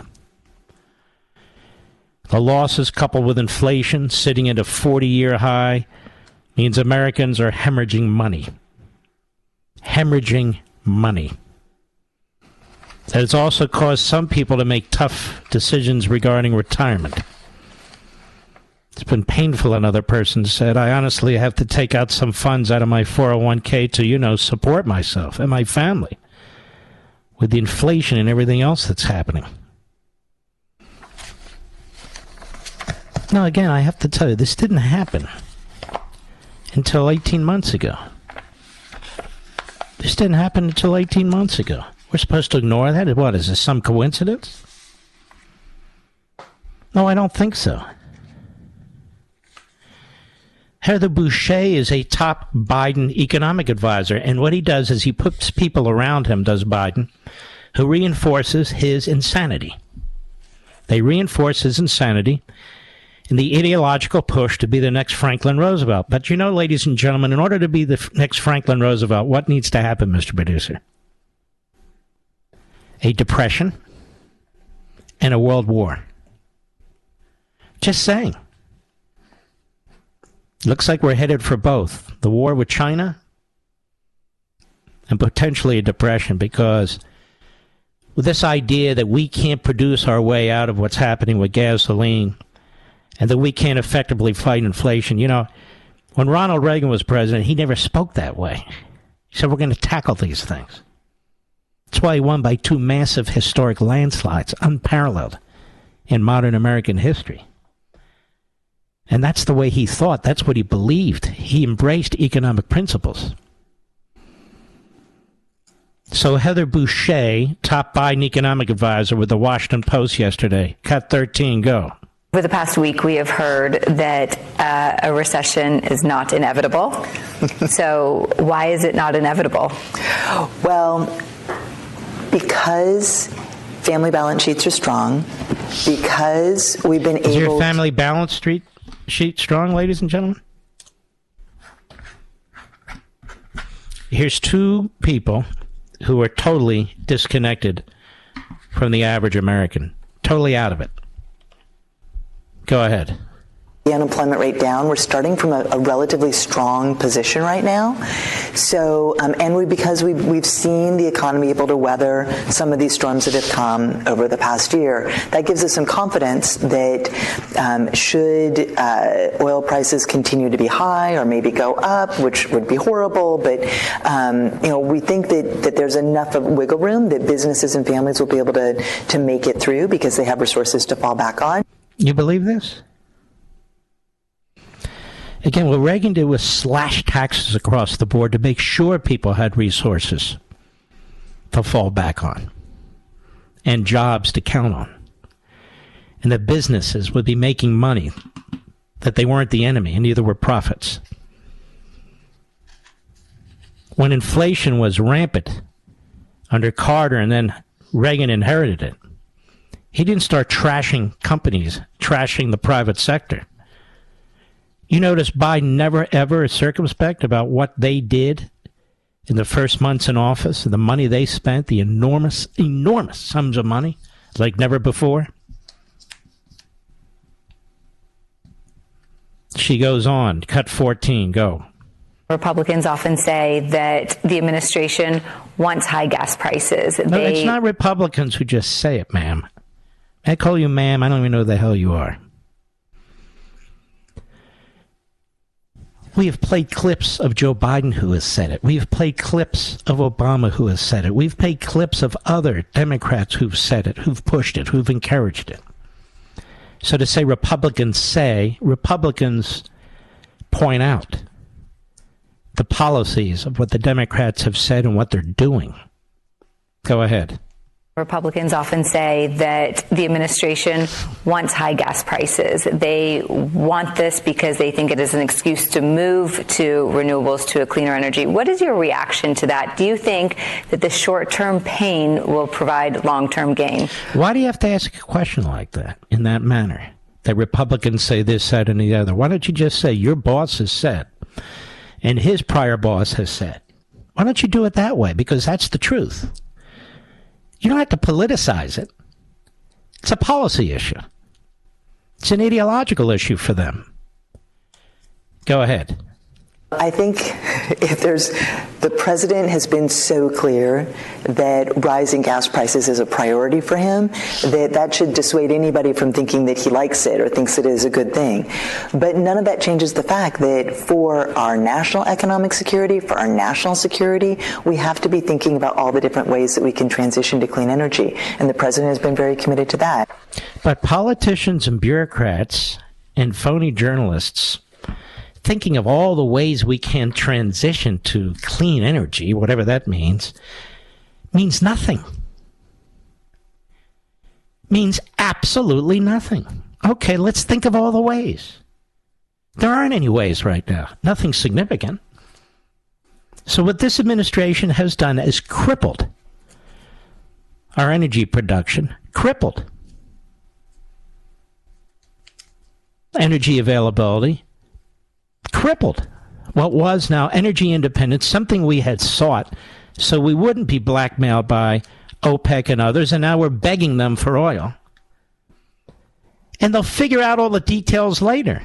The losses, coupled with inflation sitting at a forty-year high, means Americans are hemorrhaging money. Hemorrhaging money. That has also caused some people to make tough decisions regarding retirement. It's been painful, another person said. I honestly have to take out some funds out of my four oh one k to, you know, support myself and my family with the inflation and everything else that's happening. Now, again, I have to tell you, this didn't happen until eighteen months ago. This didn't happen until eighteen months ago. We're supposed to ignore that? What, is this some coincidence? No, I don't think so. Heather Boucher is a top Biden economic advisor, and what he does is he puts people around him, does Biden, who reinforces his insanity. They reinforce his insanity in the ideological push to be the next Franklin Roosevelt. But you know, ladies and gentlemen, in order to be the next Franklin Roosevelt, what needs to happen, Mister Producer? A depression and a world war. Just saying. Looks like we're headed for both. The war with China and potentially a depression, because with this idea that we can't produce our way out of what's happening with gasoline and that we can't effectively fight inflation. You know, when Ronald Reagan was president, he never spoke that way. He said, we're going to tackle these things. That's why he won by two massive historic landslides, unparalleled in modern American history. And that's the way he thought. That's what he believed. He embraced economic principles. So Heather Boucher, top Biden economic advisor with the Washington Post yesterday. Cut thirteen, go. Over the past week, we have heard that uh, a recession is not inevitable. So why is it not inevitable? Well, because family balance sheets are strong, because we've been is able... Is your family balance sheet, sheet strong, ladies and gentlemen? Here's two people who are totally disconnected from the average American. Totally out of it. Go ahead. The unemployment rate down. We're starting from a, a relatively strong position right now. So, um, and we because we we've seen the economy able to weather some of these storms that have come over the past year. That gives us some confidence that um, should uh, oil prices continue to be high or maybe go up, which would be horrible, but um, you know we think that that there's enough of wiggle room that businesses and families will be able to to make it through because they have resources to fall back on. You believe this? Again, what Reagan did was slash taxes across the board to make sure people had resources to fall back on and jobs to count on. And that businesses would be making money, that they weren't the enemy, and neither were profits. When inflation was rampant under Carter and then Reagan inherited it, he didn't start trashing companies, trashing the private sector. You notice Biden never, ever is circumspect about what they did in the first months in office, the money they spent, the enormous, enormous sums of money, like never before. She goes on, cut fourteen, go. Republicans often say that the administration wants high gas prices. No, they... it's not Republicans who just say it, ma'am. I call you ma'am, I don't even know who the hell you are. We have played clips of Joe Biden who has said it. We have played clips of Obama who has said it. We've played clips of other Democrats who've said it, who've pushed it, who've encouraged it. So to say Republicans say, Republicans point out the policies of what the Democrats have said and what they're doing. Go ahead. Republicans often say that the administration wants high gas prices. They want this because they think it is an excuse to move to renewables, to a cleaner energy. What is your reaction to that? Do you think that the short-term pain will provide long-term gain? Why do you have to ask a question like that, in that manner? That Republicans say this, that, and the other. Why don't you just say your boss has said, and his prior boss has said? Why don't you do it that way? Because that's the truth. You don't have to politicize it. It's a policy issue. It's an ideological issue for them. Go ahead. I think if there's, the president has been so clear that rising gas prices is a priority for him, that that should dissuade anybody from thinking that he likes it or thinks it is a good thing. But none of that changes the fact that for our national economic security, for our national security, we have to be thinking about all the different ways that we can transition to clean energy. And the president has been very committed to that. But politicians and bureaucrats and phony journalists thinking of all the ways we can transition to clean energy, whatever that means, means nothing. Means absolutely nothing. Okay, let's think of all the ways. There aren't any ways right now. Nothing significant. So what this administration has done is crippled our energy production, crippled energy availability, crippled what was now energy independence, something we had sought so we wouldn't be blackmailed by OPEC and others, and now we're begging them for oil. And they'll figure out all the details later.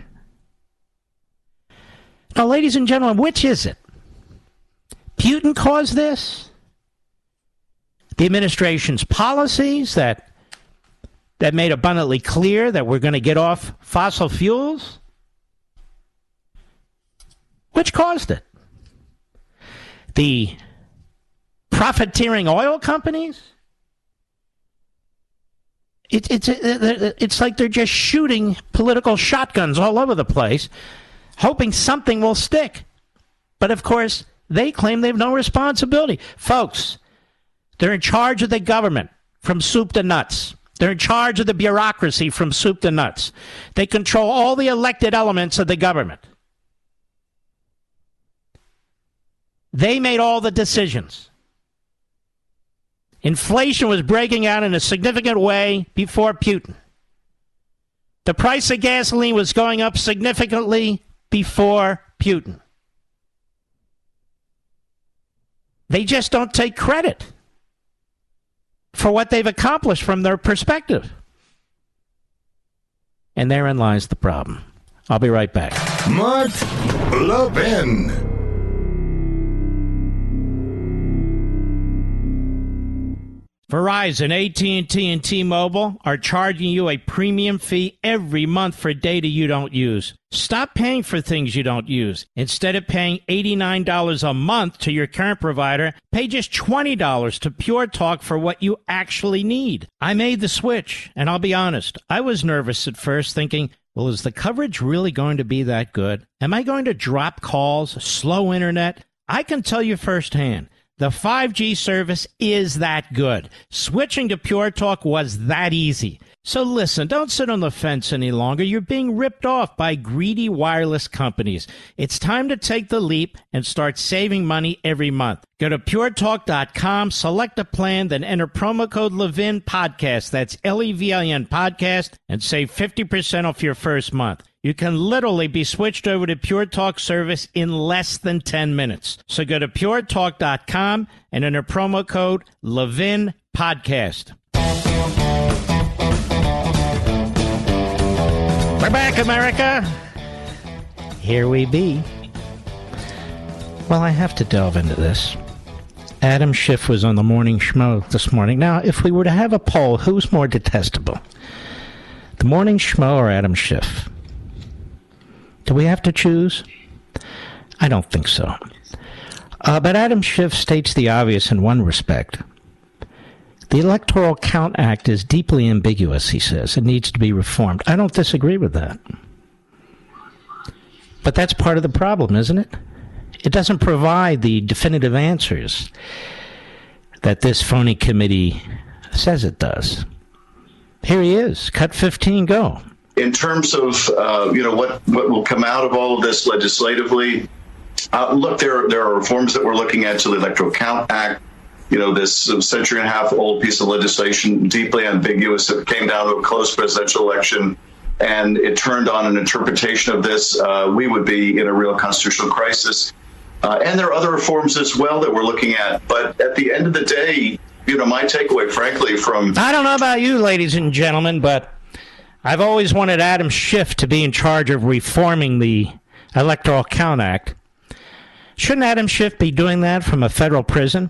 Now, ladies and gentlemen, which is it? Putin caused this? The administration's policies that that made abundantly clear that we're going to get off fossil fuels? Which caused it? The profiteering oil companies? It, it's, it, it's like they're just shooting political shotguns all over the place, hoping something will stick. But, of course, they claim they have no responsibility. Folks, they're in charge of the government from soup to nuts. They're in charge of the bureaucracy from soup to nuts. They control all the elected elements of the government. They made all the decisions. Inflation was breaking out in a significant way before Putin. The price of gasoline was going up significantly before Putin. They just don't take credit for what they've accomplished from their perspective. And therein lies the problem. I'll be right back. Mark Levin. Verizon, A T and T, and T-Mobile are charging you a premium fee every month for data you don't use. Stop paying for things you don't use. Instead of paying eighty-nine dollars a month to your current provider, pay just twenty dollars to Pure Talk for what you actually need. I made the switch, and I'll be honest, I was nervous at first, thinking, well, is the coverage really going to be that good? Am I going to drop calls, slow internet? I can tell you firsthand, the five G service is that good. Switching to Pure Talk was that easy. So listen, don't sit on the fence any longer. You're being ripped off by greedy wireless companies. It's time to take the leap and start saving money every month. Go to pure talk dot com, select a plan, then enter promo code Levin Podcast. That's L E V I N Podcast, and save fifty percent off your first month. You can literally be switched over to Pure Talk service in less than ten minutes. So go to pure talk dot com and enter promo code Levin Podcast. We're back, America. Here we be. Well, I have to delve into this. Adam Schiff was on the Morning Schmo this morning. Now, if we were to have a poll, who's more detestable? The Morning Schmo or Adam Schiff? Do we have to choose? I don't think so. Uh, but Adam Schiff states the obvious in one respect. The Electoral Count Act is deeply ambiguous, he says. It needs to be reformed. I don't disagree with that. But that's part of the problem, isn't it? It doesn't provide the definitive answers that this phony committee says it does. Here he is. Cut fifteen, go. In terms of uh, you know what, what will come out of all of this legislatively, uh, look, there, there are reforms that we're looking at to the Electoral Count Act. You know, this century and a half old piece of legislation, deeply ambiguous, that came down to a close presidential election, and it turned on an interpretation of this, uh, we would be in a real constitutional crisis. Uh, and there are other reforms as well that we're looking at. But at the end of the day, you know, my takeaway, frankly, from... I don't know about you, ladies and gentlemen, but I've always wanted Adam Schiff to be in charge of reforming the Electoral Count Act. Shouldn't Adam Schiff be doing that from a federal prison?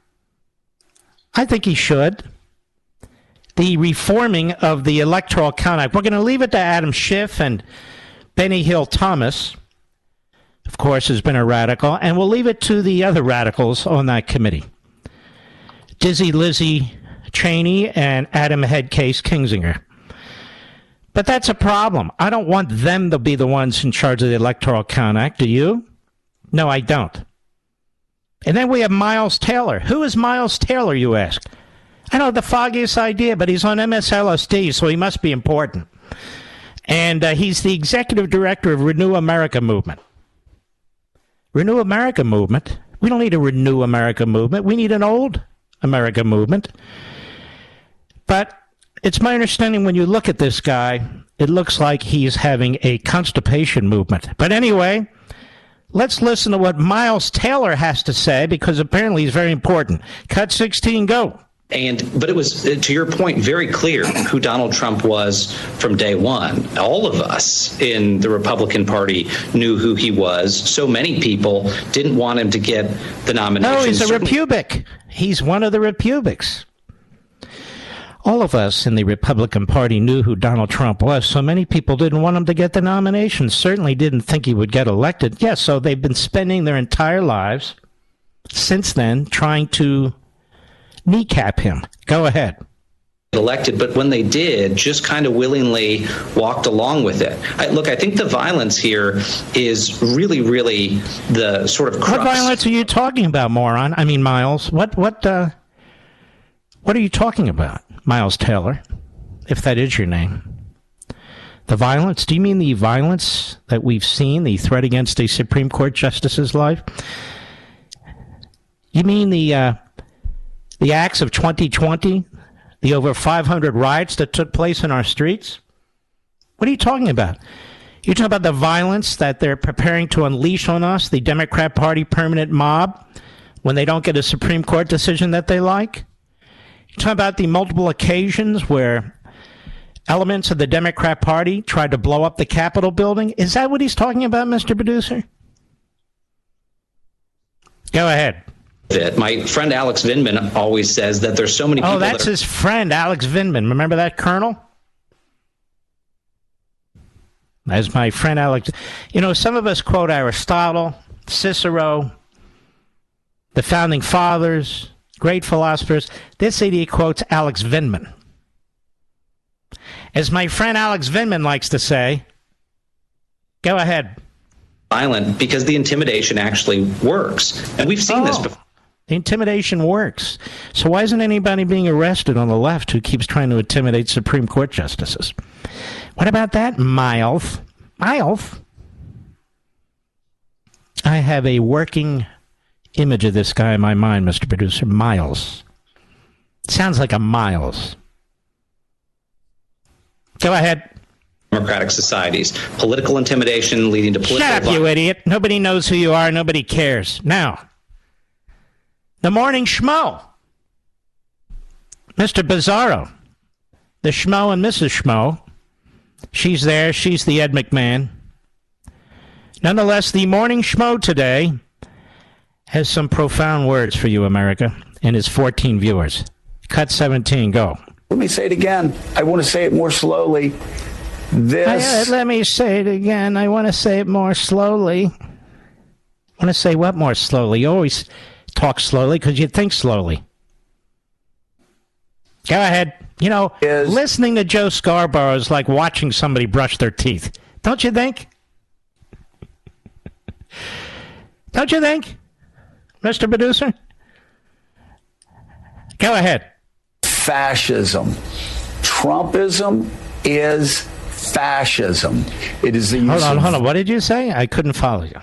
I think he should. The reforming of the Electoral Count Act. We're going to leave it to Adam Schiff, and Benny Hill Thomas, of course, has been a radical, and we'll leave it to the other radicals on that committee. Dizzy Lizzie Cheney and Adam Headcase Kinzinger. But that's a problem. I don't want them to be the ones in charge of the Electoral Count Act. Do you? No, I don't. And then we have Miles Taylor. Who is Miles Taylor, you ask? I don't have the foggiest idea, but he's on M S L S D, so he must be important. And uh, he's the executive director of Renew America Movement. Renew America Movement? We don't need a Renew America Movement. We need an old America Movement. But it's my understanding when you look at this guy, it looks like he's having a constipation movement. But anyway... let's listen to what Miles Taylor has to say, because apparently he's very important. Cut sixteen, go. And but it was, to your point, very clear who Donald Trump was from day one. All of us in the Republican Party knew who he was. So many people didn't want him to get the nomination. No, he's a Republic. He's one of the Republics. All of us in the Republican Party knew who Donald Trump was. So many people didn't want him to get the nomination, certainly didn't think he would get elected. Yes, so they've been spending their entire lives since then trying to kneecap him. Go ahead. Elected, but when they did, just kind of willingly walked along with it. I, look, I think the violence here is really, really the sort of crux. What violence are you talking about, moron? I mean, Miles, what, what, uh, what are you talking about? Miles Taylor, if that is your name. The violence? Do you mean the violence that we've seen, the threat against a Supreme Court justice's life? You mean the uh, the acts of twenty twenty, the over five hundred riots that took place in our streets? What are you talking about? You're talking about the violence that they're preparing to unleash on us, the Democrat Party permanent mob, when they don't get a Supreme Court decision that they like? Talk about the multiple occasions where elements of the Democrat Party tried to blow up the Capitol building. Is that what he's talking about, Mister Producer? Go ahead. My friend Alex Vindman always says that there's so many people. Oh, that's that are- his friend, Alex Vindman. Remember that, Colonel? As my friend Alex. You know, some of us quote Aristotle, Cicero, the founding fathers, great philosophers. This idiot quotes Alex Vindman. As my friend Alex Vindman likes to say, go ahead. Violent because the intimidation actually works. And we've seen oh, this before. The intimidation works. So why isn't anybody being arrested on the left who keeps trying to intimidate Supreme Court justices? What about that, Miles? Miles? I have a working image of this guy in my mind, Mister Producer. Miles. Sounds like a Miles. Go ahead. Democratic societies. Political intimidation leading to political... Shut up, violence. you idiot. Nobody knows who you are. Nobody cares. Now, the morning schmo. Mister Bizarro. The schmo and Missus Schmo. She's there. She's the Ed McMahon. Nonetheless, the morning schmo today has some profound words for you, America, and his fourteen viewers. Cut seventeen, go. Let me say it again. I want to say it more slowly. This. I, uh, let me say it again. I want to say it more slowly. I want to say what more slowly? You always talk slowly because you think slowly. Go ahead. You know, is, listening to Joe Scarborough is like watching somebody brush their teeth. Don't you think? Don't you think, Mister Producer? Go ahead. Fascism. Trumpism is fascism. It is the use Hold on, of... hold on. What did you say? I couldn't follow you.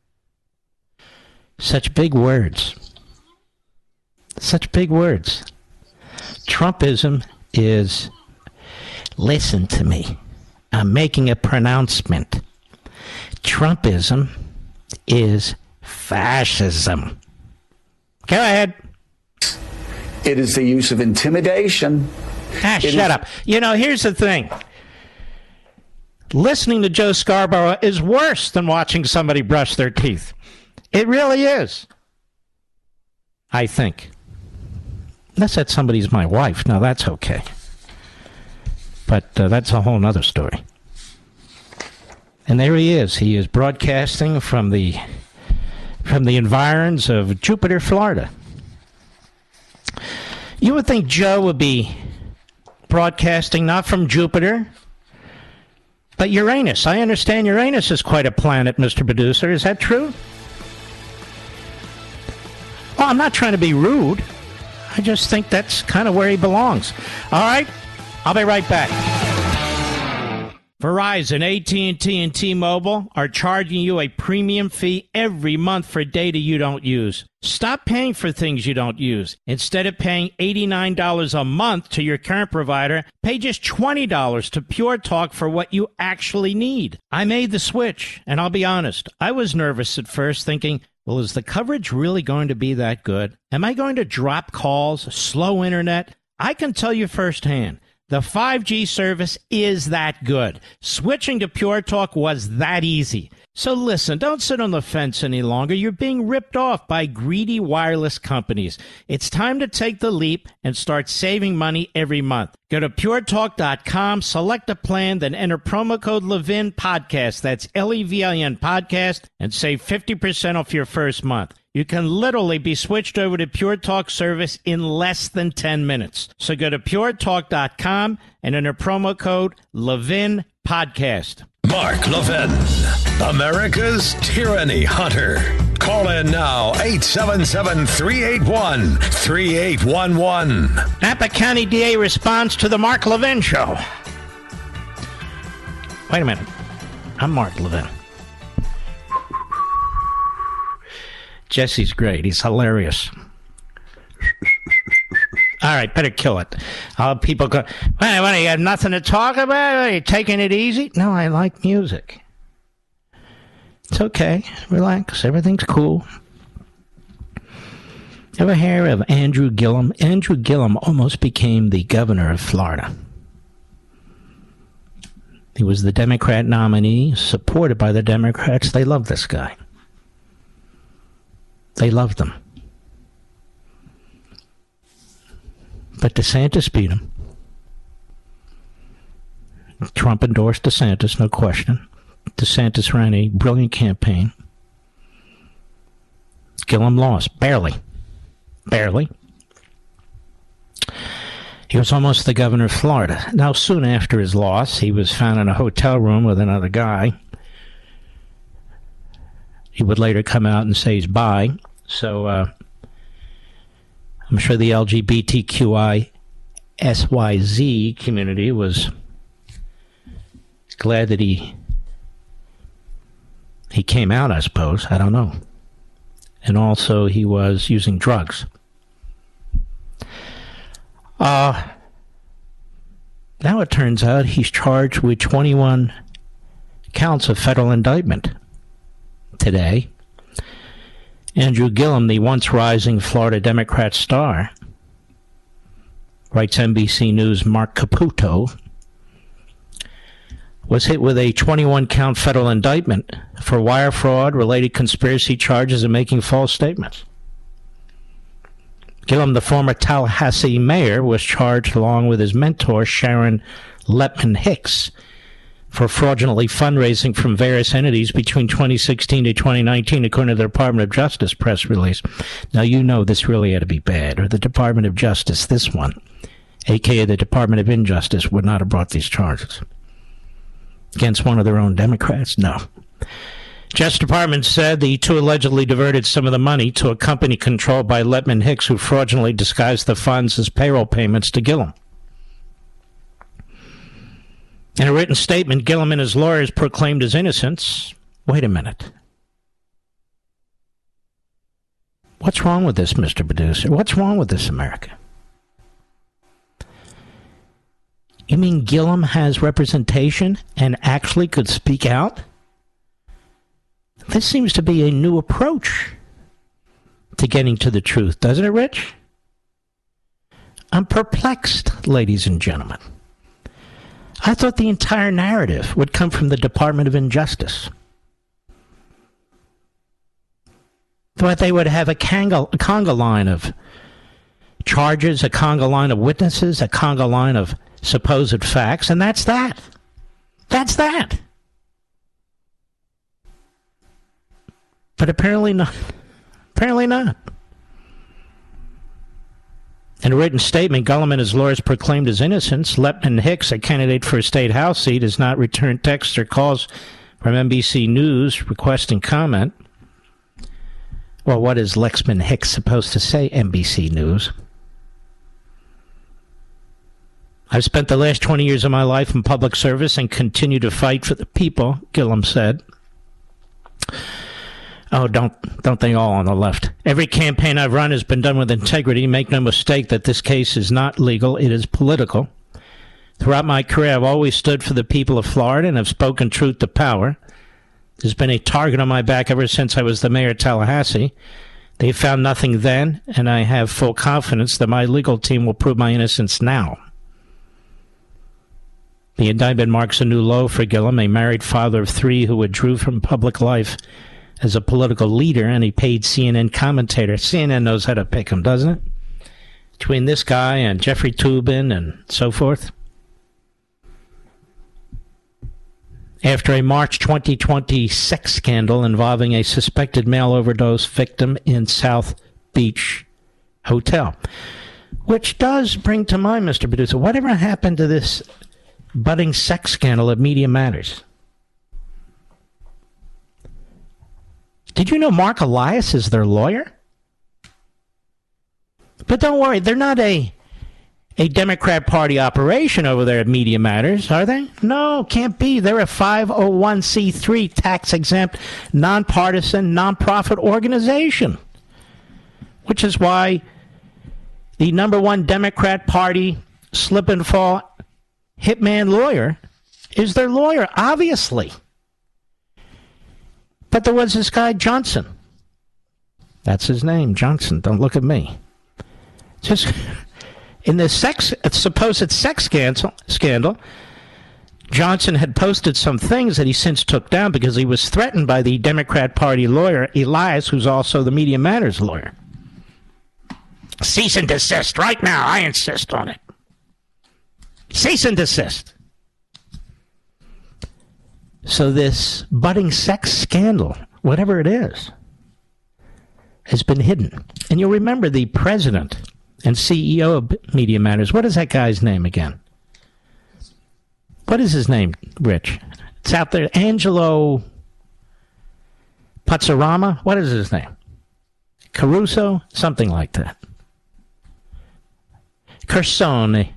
Such big words. Such big words. Trumpism is, listen to me, I'm making a pronouncement. Trumpism is fascism. Go ahead. It is the use of intimidation. Ah, It shut is- up. You know, here's the thing. Listening to Joe Scarborough is worse than watching somebody brush their teeth. It really is. I think. Unless that somebody's my wife. Now, that's okay. But uh, that's a whole nother story. And there he is. He is broadcasting from the from the environs of Jupiter, Florida. You would think Joe would be broadcasting not from Jupiter, but Uranus. I understand Uranus is quite a planet, Mister Producer. Is that true? Well, I'm not trying to be rude. I just think that's kind of where he belongs. All right, I'll be right back. Verizon, A T and T, and T-Mobile are charging you a premium fee every month for data you don't use. Stop paying for things you don't use. Instead of paying eighty-nine dollars a month to your current provider, pay just twenty dollars to Pure Talk for what you actually need. I made the switch, and I'll be honest, I was nervous at first, thinking, well, is the coverage really going to be that good? Am I going to drop calls, slow internet? I can tell you firsthand, the five G service is that good. Switching to Pure Talk was that easy. So listen, don't sit on the fence any longer. You're being ripped off by greedy wireless companies. It's time to take the leap and start saving money every month. Go to pure talk dot com, select a plan, then enter promo code Levin Podcast. That's L E V I N Podcast, and save fifty percent off your first month. You can literally be switched over to Pure Talk service in less than ten minutes. So go to pure talk dot com and enter promo code Levin Podcast. Mark Levin, America's Tyranny Hunter. Call in now, eight seven seven, three eight one, three eight one one. Napa County D A responds to the Mark Levin Show. Wait a minute. I'm Mark Levin. Jesse's great. He's hilarious. All right, better kill it. Uh, people go, what, what, you have nothing to talk about? Are you taking it easy? No, I like music. It's okay. Relax. Everything's cool. Ever hear of Andrew Gillum? Andrew Gillum almost became the governor of Florida. He was the Democrat nominee, supported by the Democrats. They love this guy. They loved him. But DeSantis beat him. Trump endorsed DeSantis, no question. DeSantis ran a brilliant campaign. Gillum lost, barely. Barely. He was almost the governor of Florida. Now, soon after his loss, he was found in a hotel room with another guy. He would later come out and say he's bi. So, uh, I'm sure the L G B T Q I S Y Z community was glad that he he came out, I suppose. I don't know. And also, he was using drugs. Uh, now it turns out he's charged with twenty-one counts of federal indictment today. Andrew Gillum, the once rising Florida Democrat star, writes N B C News' Mark Caputo, was hit with a twenty-one count federal indictment for wire fraud, related conspiracy charges, and making false statements. Gillum, the former Tallahassee mayor, was charged along with his mentor, Sharon Lepman Hicks, for fraudulently fundraising from various entities between twenty sixteen to twenty nineteen, according to the Department of Justice press release. Now, you know this really had to be bad, or the Department of Justice, this one, a k a the Department of Injustice, would not have brought these charges. Against one of their own Democrats? No. Justice Department said the two allegedly diverted some of the money to a company controlled by Lepman Hicks, who fraudulently disguised the funds as payroll payments to Gillum. In a written statement, Gillum and his lawyers proclaimed his innocence. Wait a minute. What's wrong with this, Mister Producer? What's wrong with this, America? You mean Gillum has representation and actually could speak out? This seems to be a new approach to getting to the truth, doesn't it, Rich? I'm perplexed, ladies and gentlemen. I thought the entire narrative would come from the Department of Injustice. Thought they would have a conga, a conga line of charges, a conga line of witnesses, a conga line of supposed facts, and that's that. That's that. But apparently not. Apparently not. In a written statement, Gillum and his lawyers proclaimed his innocence. Lepman Hicks, a candidate for a state house seat, has not returned texts or calls from N B C News requesting comment. Well, what is Lexman Hicks supposed to say, N B C News? I've spent the last twenty years of my life in public service and continue to fight for the people, Gillum said. Oh, don't don't they all on the left? Every campaign I've run has been done with integrity. Make no mistake that this case is not legal. It is political. Throughout my career, I've always stood for the people of Florida and have spoken truth to power. There's been a target on my back ever since I was the mayor of Tallahassee. They found nothing then, and I have full confidence that my legal team will prove my innocence now. The indictment marks a new low for Gillum, a married father of three who withdrew from public life as a political leader and a paid C N N commentator. C N N knows how to pick him, doesn't it? Between this guy and Jeffrey Toobin and so forth. After a March twenty twenty sex scandal involving a suspected male overdose victim in South Beach Hotel. Which does bring to mind, Mister Producer, whatever happened to this budding sex scandal at Media Matters? Did you know Mark Elias is their lawyer? But don't worry, they're not a a Democrat Party operation over there at Media Matters, are they? No, can't be. They're a five oh one c three tax-exempt, nonpartisan, nonprofit organization. Which is why the number one Democrat Party slip and fall hitman lawyer is their lawyer, obviously. But there was this guy, Johnson. That's his name, Johnson. Don't look at me. Just in this sex, supposed sex scandal, scandal, Johnson had posted some things that he since took down because he was threatened by the Democrat Party lawyer, Elias, who's also the Media Matters lawyer. Cease and desist right now. I insist on it. Cease and desist. So this budding sex scandal, whatever it is, has been hidden. And you'll remember the president and C E O of Media Matters. What is that guy's name again? What is his name, Rich? It's out there. Angelo Pazzarama? What is his name? Caruso? Something like that. Corsoni.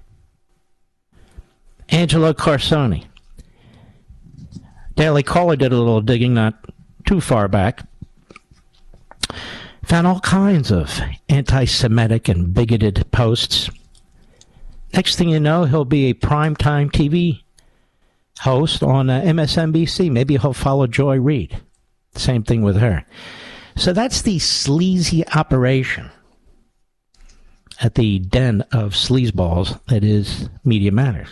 Angelo Corsoni. Daily Caller did a little digging not too far back. Found all kinds of anti-Semitic and bigoted posts. Next thing you know, he'll be a primetime T V host on uh, M S N B C. Maybe he'll follow Joy Reid. Same thing with her. So that's the sleazy operation at the den of sleazeballs that is Media Matters.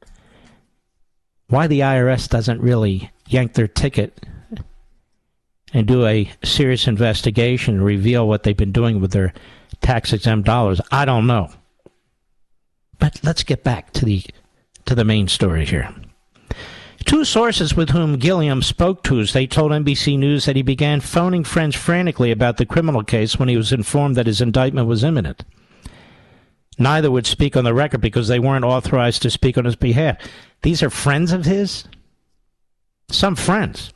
Why the I R S doesn't really yank their ticket and do a serious investigation and reveal what they've been doing with their tax-exempt dollars, I don't know. But let's get back to the to the main story here. Two sources with whom Gilliam spoke Tuesday told N B C News that he began phoning friends frantically about the criminal case when he was informed that his indictment was imminent. Neither would speak on the record because they weren't authorized to speak on his behalf. These are friends of his? Some friends.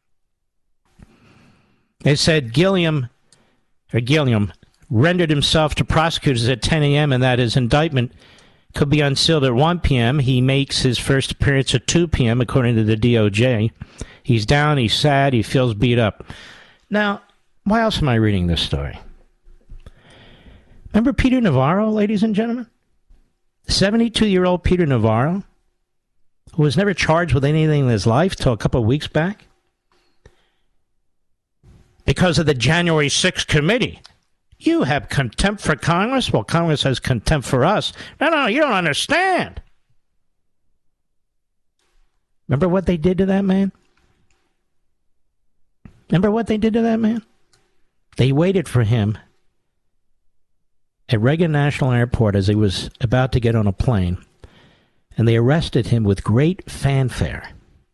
They said Gilliam, or Gilliam, rendered himself to prosecutors at ten a.m. and that his indictment could be unsealed at one p.m. He makes his first appearance at two p.m., according to the D O J. He's down, he's sad, he feels beat up. Now, why else am I reading this story? Remember Peter Navarro, ladies and gentlemen? seventy-two-year-old Peter Navarro, who was never charged with anything in his life till a couple of weeks back? Because of the January sixth committee. You have contempt for Congress? Well, Congress has contempt for us. No, no, you don't understand. Remember what they did to that man? Remember what they did to that man? They waited for him at Reagan National Airport as he was about to get on a plane, and they arrested him with great fanfare.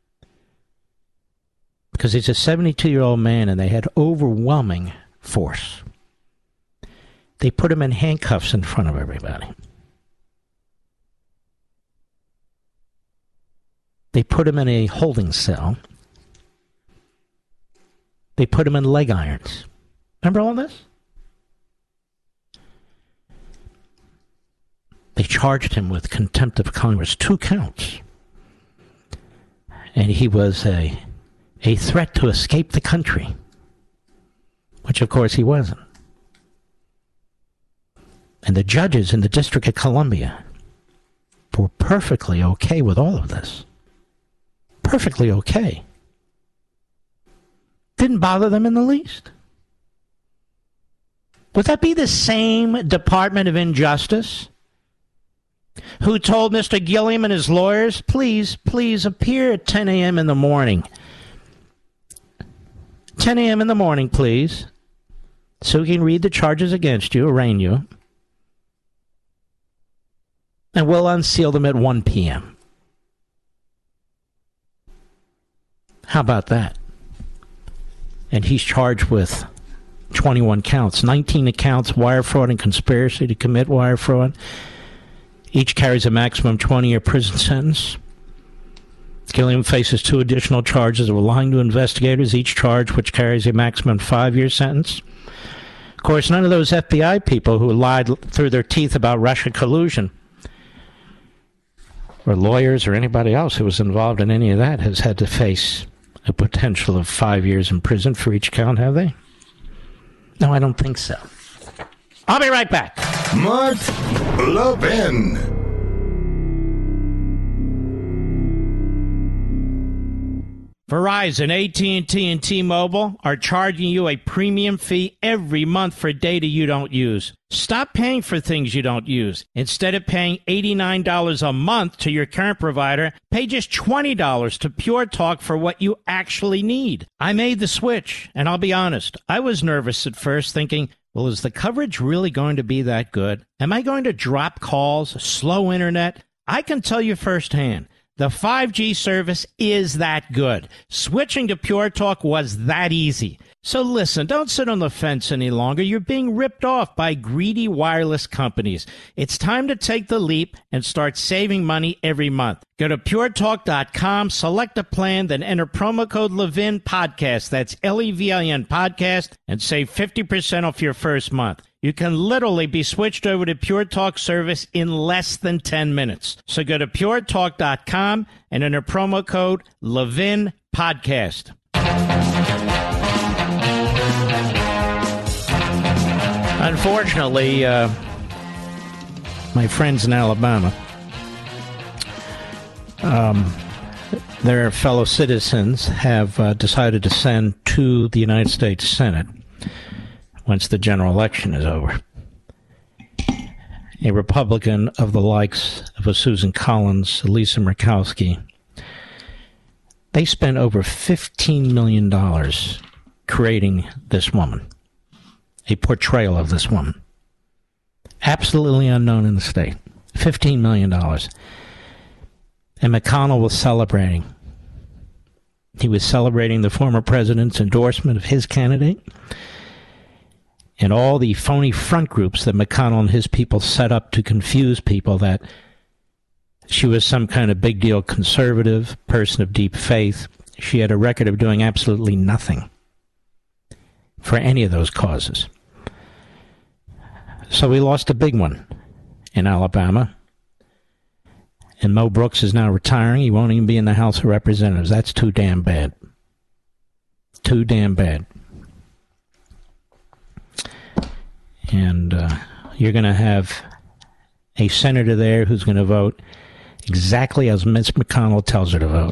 Because he's a seventy-two-year-old man, and they had overwhelming force. They put him in handcuffs in front of everybody. They put him in a holding cell. They put him in leg irons. Remember all this? They charged him with contempt of Congress, two counts. And he was a, a threat to escape the country, which of course he wasn't. And the judges in the District of Columbia were perfectly okay with all of this. Perfectly okay. Didn't bother them in the least. Would that be the same Department of Injustice who told Mister Gilliam and his lawyers, please, please appear at ten a.m. in the morning. ten a.m. in the morning, please, so we can read the charges against you, arraign you. And we'll unseal them at one p.m. How about that? And he's charged with twenty-one counts, nineteen accounts, wire fraud and conspiracy to commit wire fraud. Each carries a maximum twenty-year prison sentence. Gilliam faces two additional charges of lying to investigators, each charge which carries a maximum five-year sentence. Of course, none of those F B I people who lied through their teeth about Russia collusion, or lawyers or anybody else who was involved in any of that, has had to face a potential of five years in prison for each count, have they? No, I don't think so. I'll be right back. Mark Levin. Verizon, A T and T, and T-Mobile are charging you a premium fee every month for data you don't use. Stop paying for things you don't use. Instead of paying eighty-nine dollars a month to your current provider, pay just twenty dollars to Pure Talk for what you actually need. I made the switch, and I'll be honest, I was nervous at first, thinking, well, is the coverage really going to be that good? Am I going to drop calls, slow internet? I can tell you firsthand, the five G service is that good. Switching to Pure Talk was that easy. So listen, don't sit on the fence any longer. You're being ripped off by greedy wireless companies. It's time to take the leap and start saving money every month. Go to pure talk dot com, select a plan, then enter promo code Levin Podcast. That's L E V I N Podcast, and save fifty percent off your first month. You can literally be switched over to Pure Talk service in less than ten minutes. So go to pure talk dot com and enter promo code Levin Podcast. Unfortunately, uh, my friends in Alabama, um, their fellow citizens have uh, decided to send to the United States Senate, once the general election is over, a Republican of the likes of a Susan Collins, Lisa Murkowski. They spent over fifteen million dollars creating this woman, a portrayal of this woman. Absolutely unknown in the state. fifteen million dollars. And McConnell was celebrating. He was celebrating the former president's endorsement of his candidate and all the phony front groups that McConnell and his people set up to confuse people that she was some kind of big deal conservative, person of deep faith. She had a record of doing absolutely nothing for any of those causes. So we lost a big one in Alabama. And Mo Brooks is now retiring. He won't even be in the House of Representatives. That's too damn bad. Too damn bad. And uh, you're going to have a senator there who's going to vote exactly as Mitch McConnell tells her to vote.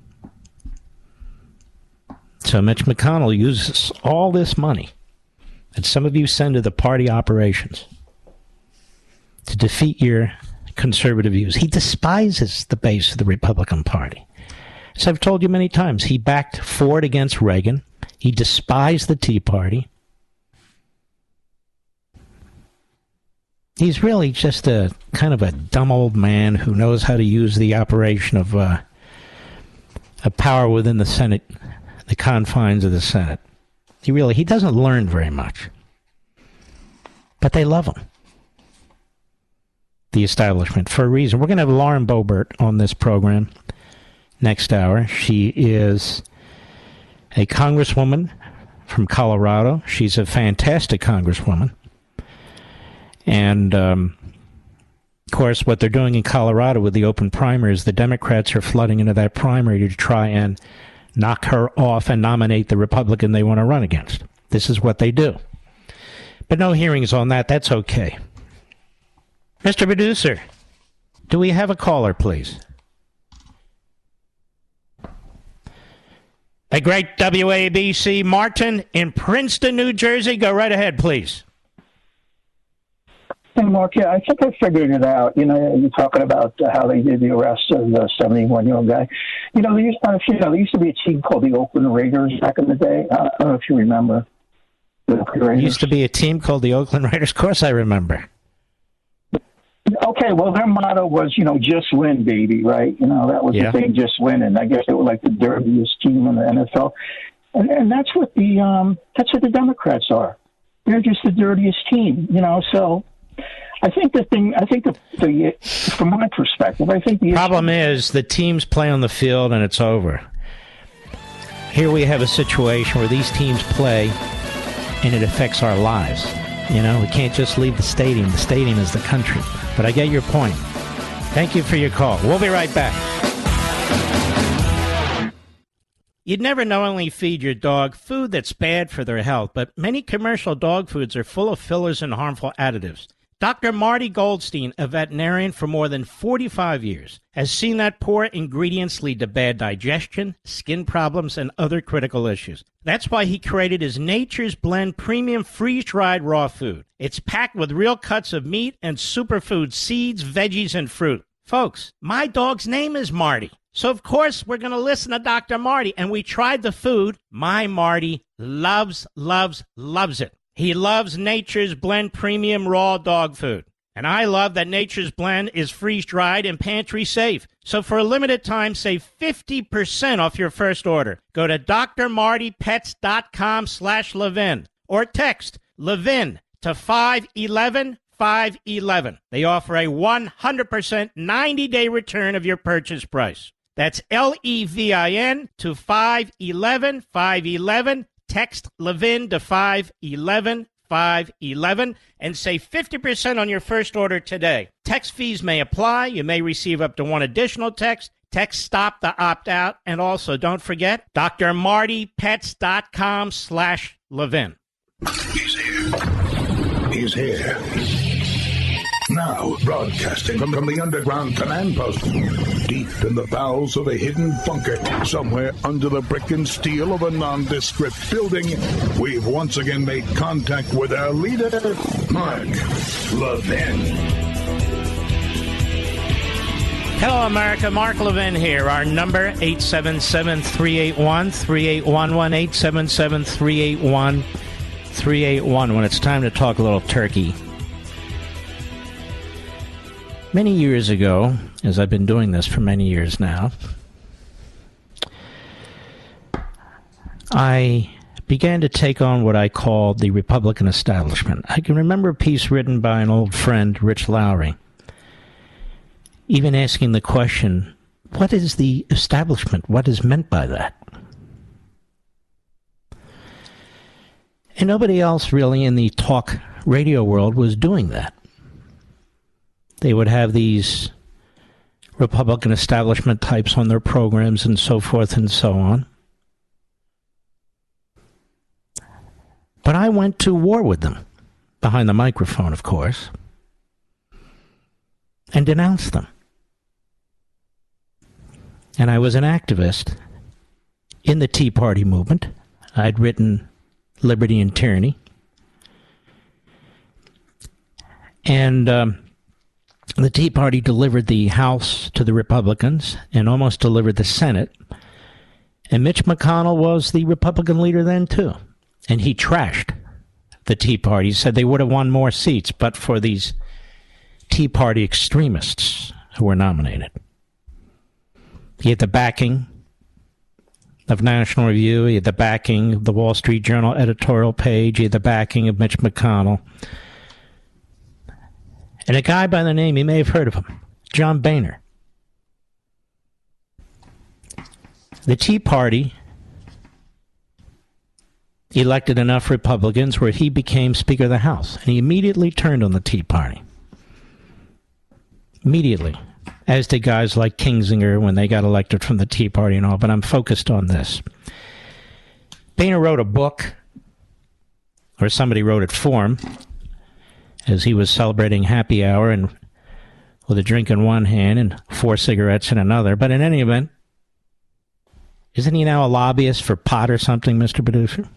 So Mitch McConnell uses all this money that some of you send to the party operations to defeat your conservative views. He despises the base of the Republican Party. As I've told you many times, he backed Ford against Reagan. He despised the Tea Party. He's really just a kind of a dumb old man who knows how to use the operation of uh, a power within the Senate, the confines of the Senate. He really, he doesn't learn very much. But they love him. The establishment, for a reason. We're going to have Lauren Boebert on this program next hour. She is a congresswoman from Colorado. She's a fantastic congresswoman. And, um, of course, what they're doing in Colorado with the open primaries, the Democrats are flooding into that primary to try and knock her off and nominate the Republican they want to run against. This is what they do. But no hearings on that. That's okay. Mister Producer, do we have a caller, please? A great W A B C, Martin in Princeton, New Jersey. Go right ahead, please. Hey, Mark, yeah, I think I figured it out. You know, you're talking about uh, how they did the arrest of the seventy-one-year-old guy. You know, there used, uh, you know, there used to be a team called the Oakland Raiders back in the day. I don't know if you remember. The there used to be a team called the Oakland Raiders. Of course I remember. Okay, well, their motto was, you know, just win, baby, right? You know, that was Yeah. the thing, just win. And I guess they were like the dirtiest team in the N F L. And, and that's what the um, that's what the Democrats are. They're just the dirtiest team, you know, so... I think the thing, I think the, the from my perspective, I think the problem is the teams play on the field and it's over. Here we have a situation where these teams play and it affects our lives. You know, we can't just leave the stadium. The stadium is the country. But I get your point. Thank you for your call. We'll be right back. You'd never knowingly feed your dog food that's bad for their health, but many commercial dog foods are full of fillers and harmful additives. Doctor Marty Goldstein, a veterinarian for more than forty-five years, has seen that poor ingredients lead to bad digestion, skin problems, and other critical issues. That's why he created his Nature's Blend premium freeze-dried raw food. It's packed with real cuts of meat and superfood seeds, veggies, and fruit. Folks, my dog's name is Marty. So, of course, we're going to listen to Doctor Marty, and we tried the food. My Marty loves, loves, loves it. He loves Nature's Blend premium raw dog food. And I love that Nature's Blend is freeze-dried and pantry-safe. So for a limited time, save fifty percent off your first order. Go to drmartypets.com slash Levin or text Levin to five eleven five eleven. They offer a one hundred percent ninety-day return of your purchase price. That's L E V I N to five eleven five eleven. Text Levin to five eleven five eleven and save fifty percent on your first order today. Text fees may apply. You may receive up to one additional text. Text STOP to opt out. And also, don't forget, drmartypets.com slash Levin. He's here. He's here. Now, broadcasting from, from the underground command post, deep in the bowels of a hidden bunker, somewhere under the brick and steel of a nondescript building, we've once again made contact with our leader, Mark Levin. Hello, America. Mark Levin here. Our number, eight seven seven, three eight one, three eight one one, eight seven seven, three eight one, three eight one, when it's time to talk a little turkey. Many years ago, as I've been doing this for many years now, I began to take on what I called the Republican establishment. I can remember a piece written by an old friend, Rich Lowry, even asking the question, what is the establishment? What is meant by that? And nobody else really in the talk radio world was doing that. They would have these Republican establishment types on their programs and so forth and so on. But I went to war with them, behind the microphone, of course, and denounced them. And I was an activist in the Tea Party movement. I'd written Liberty and Tyranny. And um, the Tea Party delivered the House to the Republicans and almost delivered the Senate. And Mitch McConnell was the Republican leader then, too. And he trashed the Tea Party. He said they would have won more seats but for these Tea Party extremists who were nominated. He had the backing of National Review. He had the backing of the Wall Street Journal editorial page. He had the backing of Mitch McConnell. And a guy by the name, you may have heard of him, John Boehner. The Tea Party elected enough Republicans where he became Speaker of the House. And he immediately turned on the Tea Party. Immediately. As did guys like Kinzinger when they got elected from the Tea Party and all. But I'm focused on this. Boehner wrote a book, or somebody wrote it for him, as he was celebrating happy hour and with a drink in one hand and four cigarettes in another. But in any event, isn't he now a lobbyist for pot or something, Mister Producer?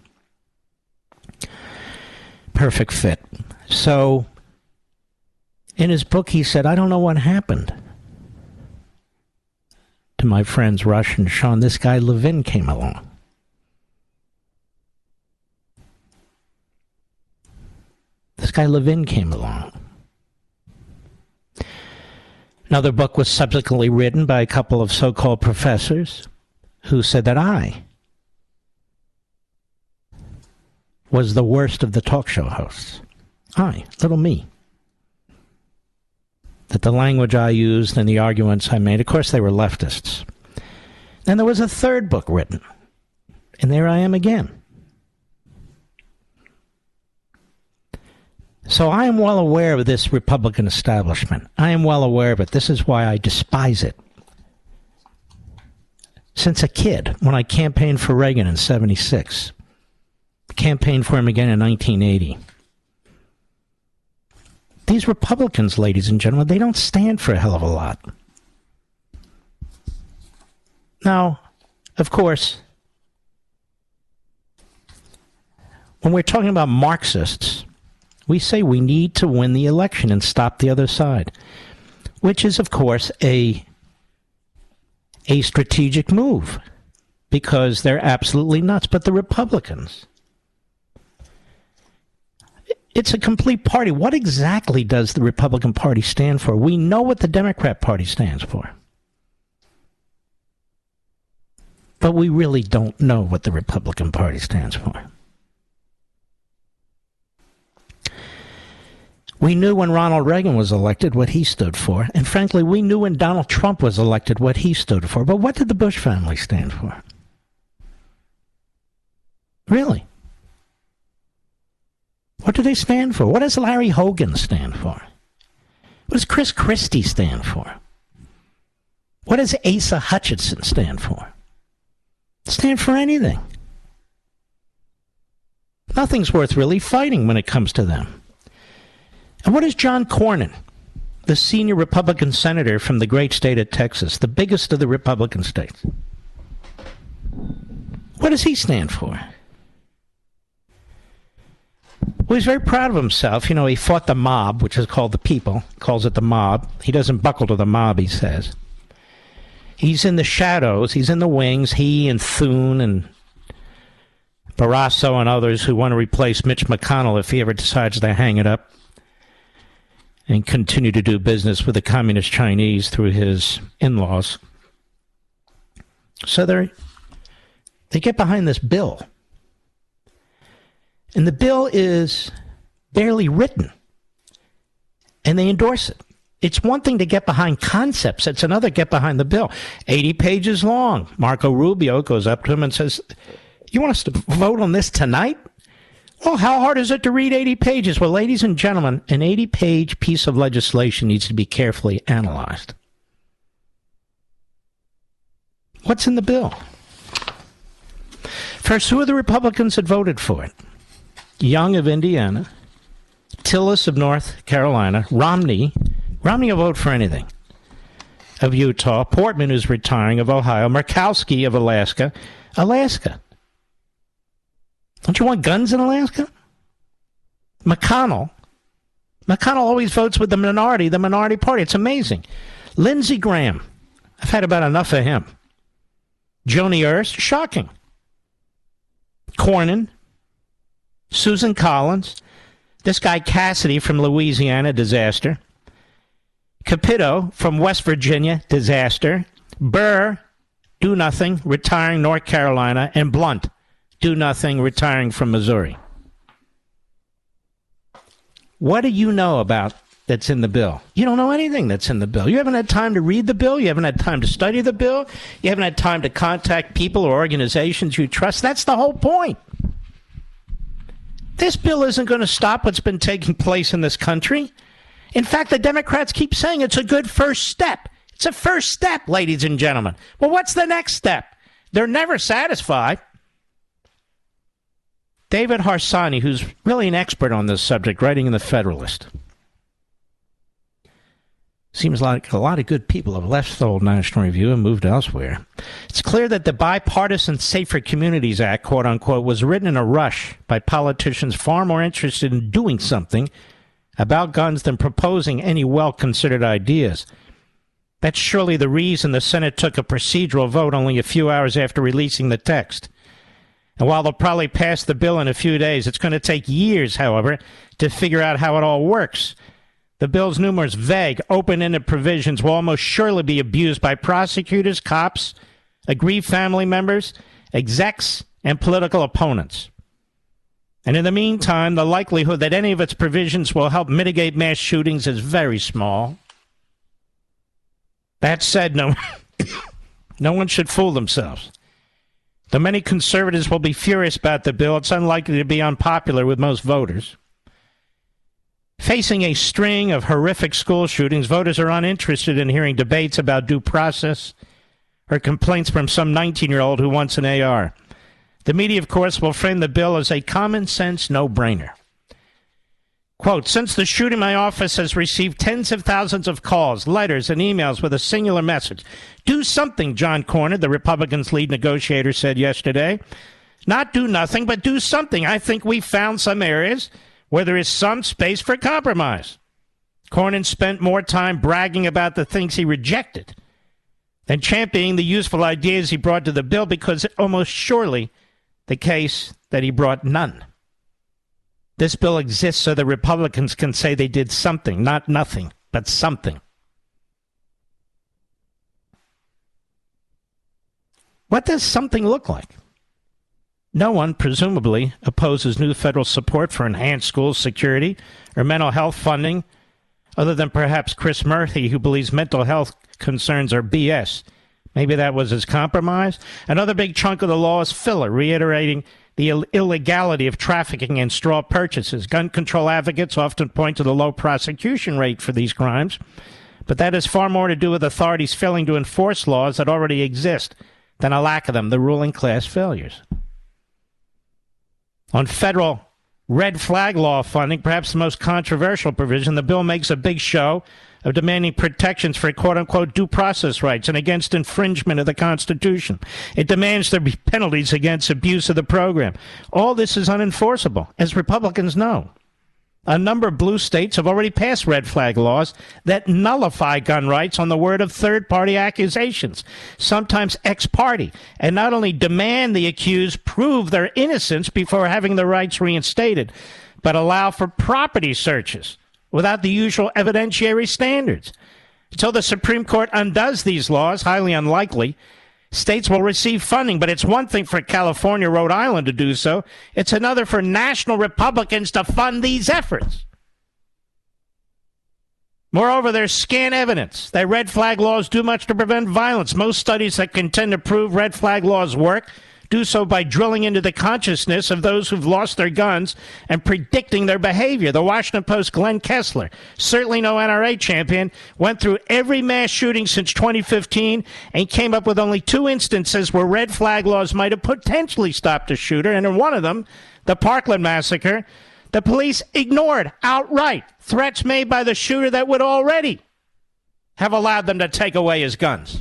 Perfect fit. So, in his book, he said, I don't know what happened to my friends Rush and Sean. This guy Levin came along. This guy Levin came along. Another book was subsequently written by a couple of so-called professors who said that I was the worst of the talk show hosts. I, little me. That the language I used and the arguments I made, of course they were leftists. Then there was a third book written. And there I am again. So I am well aware of this Republican establishment. I am well aware of it. This is why I despise it. Since a kid, when I campaigned for Reagan in seventy-six, campaigned for him again in nineteen eighty. These Republicans, ladies and gentlemen, they don't stand for a hell of a lot. Now, of course, when we're talking about Marxists, we say we need to win the election and stop the other side, which is, of course, a, a strategic move because they're absolutely nuts. But the Republicans, it's a complete party. What exactly does the Republican Party stand for? We know what the Democrat Party stands for. But we really don't know what the Republican Party stands for. We knew when Ronald Reagan was elected what he stood for. And frankly, we knew when Donald Trump was elected what he stood for. But what did the Bush family stand for? Really? What do they stand for? What does Larry Hogan stand for? What does Chris Christie stand for? What does Asa Hutchinson stand for? Stand for anything. Nothing's worth really fighting when it comes to them. And what is John Cornyn, the senior Republican senator from the great state of Texas, the biggest of the Republican states? What does he stand for? Well, he's very proud of himself. You know, he fought the mob, which is called the people, calls it the mob. He doesn't buckle to the mob, he says. He's in the shadows. He's in the wings. He and Thune and Barrasso and others who want to replace Mitch McConnell if he ever decides to hang it up and continue to do business with the communist Chinese through his in-laws. So they they get behind this bill. And the bill is barely written. And they endorse it. It's one thing to get behind concepts. It's another get behind the bill. eighty pages long. Marco Rubio goes up to him and says, you want us to vote on this tonight? Well, how hard is it to read eighty pages? Well, ladies and gentlemen, an eighty-page piece of legislation needs to be carefully analyzed. What's in the bill? First, who are the Republicans that voted for it? Young of Indiana, Tillis of North Carolina, Romney. Romney will vote for anything. Of Utah, Portman, who's retiring, of Ohio, Murkowski of Alaska. Alaska. Don't you want guns in Alaska? McConnell. McConnell always votes with the minority, the minority party. It's amazing. Lindsey Graham. I've had about enough of him. Joni Ernst. Shocking. Cornyn. Susan Collins. This guy Cassidy from Louisiana. Disaster. Capito from West Virginia. Disaster. Burr. Do nothing. Retiring North Carolina. And Blunt. Do nothing, retiring from Missouri. What do you know about that's in the bill? You don't know anything that's in the bill. You haven't had time to read the bill. You haven't had time to study the bill. You haven't had time to contact people or organizations you trust. That's the whole point. This bill isn't going to stop what's been taking place in this country. In fact, the Democrats keep saying it's a good first step. It's a first step, ladies and gentlemen. Well, what's the next step? They're never satisfied. David Harsanyi, who's really an expert on this subject, writing in The Federalist. Seems like a lot of good people have left the old National Review and moved elsewhere. It's clear that the Bipartisan Safer Communities Act, quote unquote, was written in a rush by politicians far more interested in doing something about guns than proposing any well-considered ideas. That's surely the reason the Senate took a procedural vote only a few hours after releasing the text. And while they'll probably pass the bill in a few days, it's going to take years, however, to figure out how it all works. The bill's numerous vague, open-ended provisions will almost surely be abused by prosecutors, cops, aggrieved family members, execs, and political opponents. And in the meantime, the likelihood that any of its provisions will help mitigate mass shootings is very small. That said, no, no one should fool themselves. Though many conservatives will be furious about the bill, it's unlikely to be unpopular with most voters. Facing a string of horrific school shootings, voters are uninterested in hearing debates about due process or complaints from some nineteen-year-old who wants an A R. The media, of course, will frame the bill as a common-sense no-brainer. Quote, since the shooting, my office has received tens of thousands of calls, letters, and emails with a singular message. Do something, John Cornyn, the Republicans' lead negotiator, said yesterday. Not do nothing, but do something. I think we found some areas where there is some space for compromise. Cornyn spent more time bragging about the things he rejected than championing the useful ideas he brought to the bill, because it's almost surely the case that he brought none. This bill exists so the Republicans can say they did something, not nothing, but something. What does something look like? No one, presumably, opposes new federal support for enhanced school security or mental health funding, other than perhaps Chris Murphy, who believes mental health concerns are B S. Maybe that was his compromise. Another big chunk of the law is filler, reiterating the Ill- illegality of trafficking and straw purchases. Gun control advocates often point to the low prosecution rate for these crimes, but that has far more to do with authorities failing to enforce laws that already exist than a lack of them, the ruling class failures. On federal red flag law funding, perhaps the most controversial provision, the bill makes a big show of demanding protections for quote-unquote due process rights and against infringement of the Constitution. It demands there be penalties against abuse of the program. All this is unenforceable, as Republicans know. A number of blue states have already passed red flag laws that nullify gun rights on the word of third-party accusations, sometimes ex parte, and not only demand the accused prove their innocence before having the rights reinstated, but allow for property searches without the usual evidentiary standards. Until the Supreme Court undoes these laws, highly unlikely, states will receive funding. But it's one thing for California, Rhode Island to do so. It's another for national Republicans to fund these efforts. Moreover, there's scant evidence that red flag laws do much to prevent violence. Most studies that contend to prove red flag laws work do so by drilling into the consciousness of those who've lost their guns and predicting their behavior. The Washington Post's Glenn Kessler, certainly no N R A champion, went through every mass shooting since twenty fifteen and came up with only two instances where red flag laws might have potentially stopped a shooter. And in one of them, the Parkland massacre, the police ignored outright threats made by the shooter that would already have allowed them to take away his guns.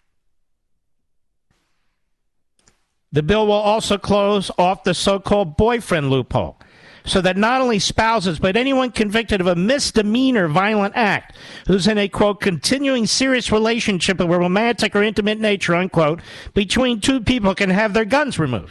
The bill will also close off the so-called boyfriend loophole, so that not only spouses, but anyone convicted of a misdemeanor violent act who's in a, quote, continuing serious relationship of a romantic or intimate nature, unquote, between two people can have their guns removed.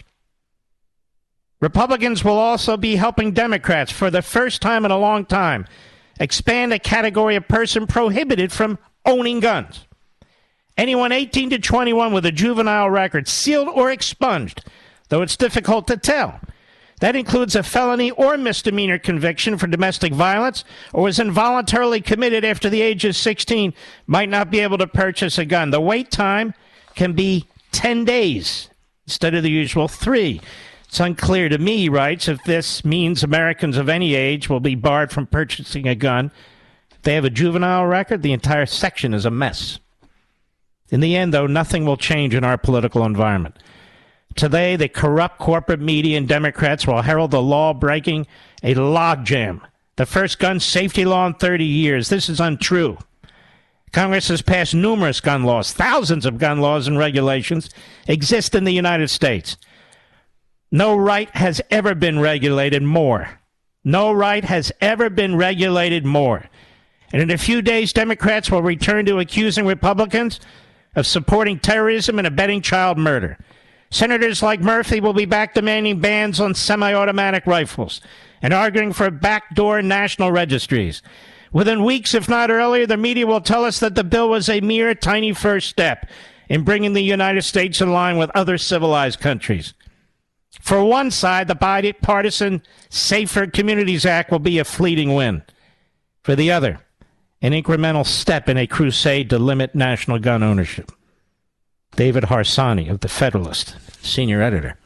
Republicans will also be helping Democrats, for the first time in a long time, expand a category of person prohibited from owning guns. Anyone eighteen to twenty-one with a juvenile record, sealed or expunged, though it's difficult to tell. That includes a felony or misdemeanor conviction for domestic violence, or was involuntarily committed after the age of sixteen, might not be able to purchase a gun. The wait time can be ten days instead of the usual three. It's unclear to me, he writes, if this means Americans of any age will be barred from purchasing a gun. If they have a juvenile record, the entire section is a mess. In the end, though, nothing will change in our political environment. Today, the corrupt corporate media and Democrats will herald the law breaking a logjam, the first gun safety law in thirty years. This is untrue. Congress has passed numerous gun laws. Thousands of gun laws and regulations exist in the United States. No right has ever been regulated more. No right has ever been regulated more. And in a few days, Democrats will return to accusing Republicans of supporting terrorism and abetting child murder. Senators like Murphy will be back demanding bans on semi-automatic rifles and arguing for backdoor national registries. Within weeks, if not earlier, the media will tell us that the bill was a mere tiny first step in bringing the United States in line with other civilized countries. For one side, the bipartisan Safer Communities Act will be a fleeting win. For the other, an incremental step in a crusade to limit national gun ownership. David Harsanyi of The Federalist, senior editor.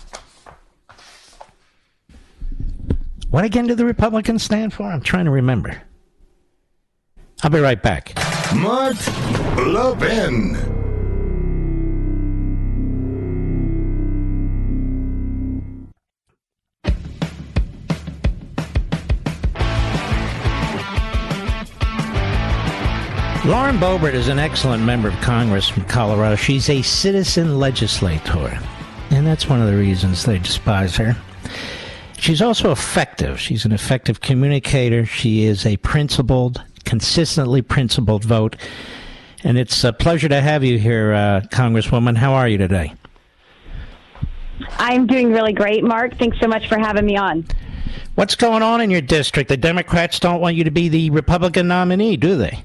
What again do the Republicans stand for? I'm trying to remember. I'll be right back. Mark Levin. Lauren Boebert is an excellent member of Congress from Colorado. She's a citizen legislator, and that's one of the reasons they despise her. She's also effective. She's an effective communicator. She is a principled, consistently principled vote. And it's a pleasure to have you here, uh, Congresswoman. How are you today? I'm doing really great, Mark. Thanks so much for having me on. What's going on in your district? The Democrats don't want you to be the Republican nominee, do they?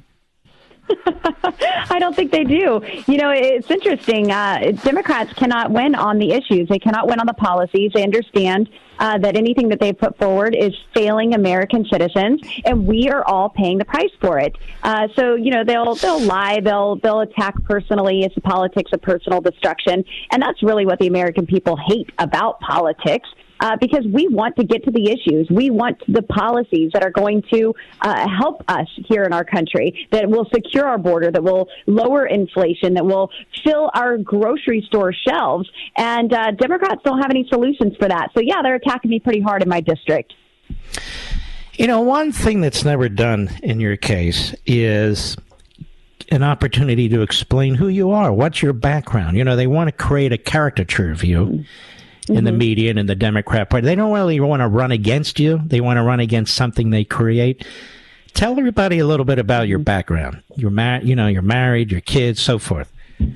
I don't think they do. You know, it's interesting. Uh, Democrats cannot win on the issues. They cannot win on the policies. They understand uh, that anything that they put forward is failing American citizens, and we are all paying the price for it. Uh, so, you know, they'll they'll lie, they'll they'll attack personally. It's the politics of personal destruction, and that's really what the American people hate about politics. Uh, because we want to get to the issues. We want the policies that are going to uh, help us here in our country, that will secure our border, that will lower inflation, that will fill our grocery store shelves. And uh, Democrats don't have any solutions for that. So, yeah, they're attacking me pretty hard in my district. You know, one thing that's never done in your case is an opportunity to explain who you are. What's your background? You know, they want to create a caricature of you. Mm-hmm. in mm-hmm. the media and in the Democrat Party. They don't really want to run against you. They want to run against something they create. Tell everybody a little bit about your background. You're mar- you know, you're married, your kids, so forth.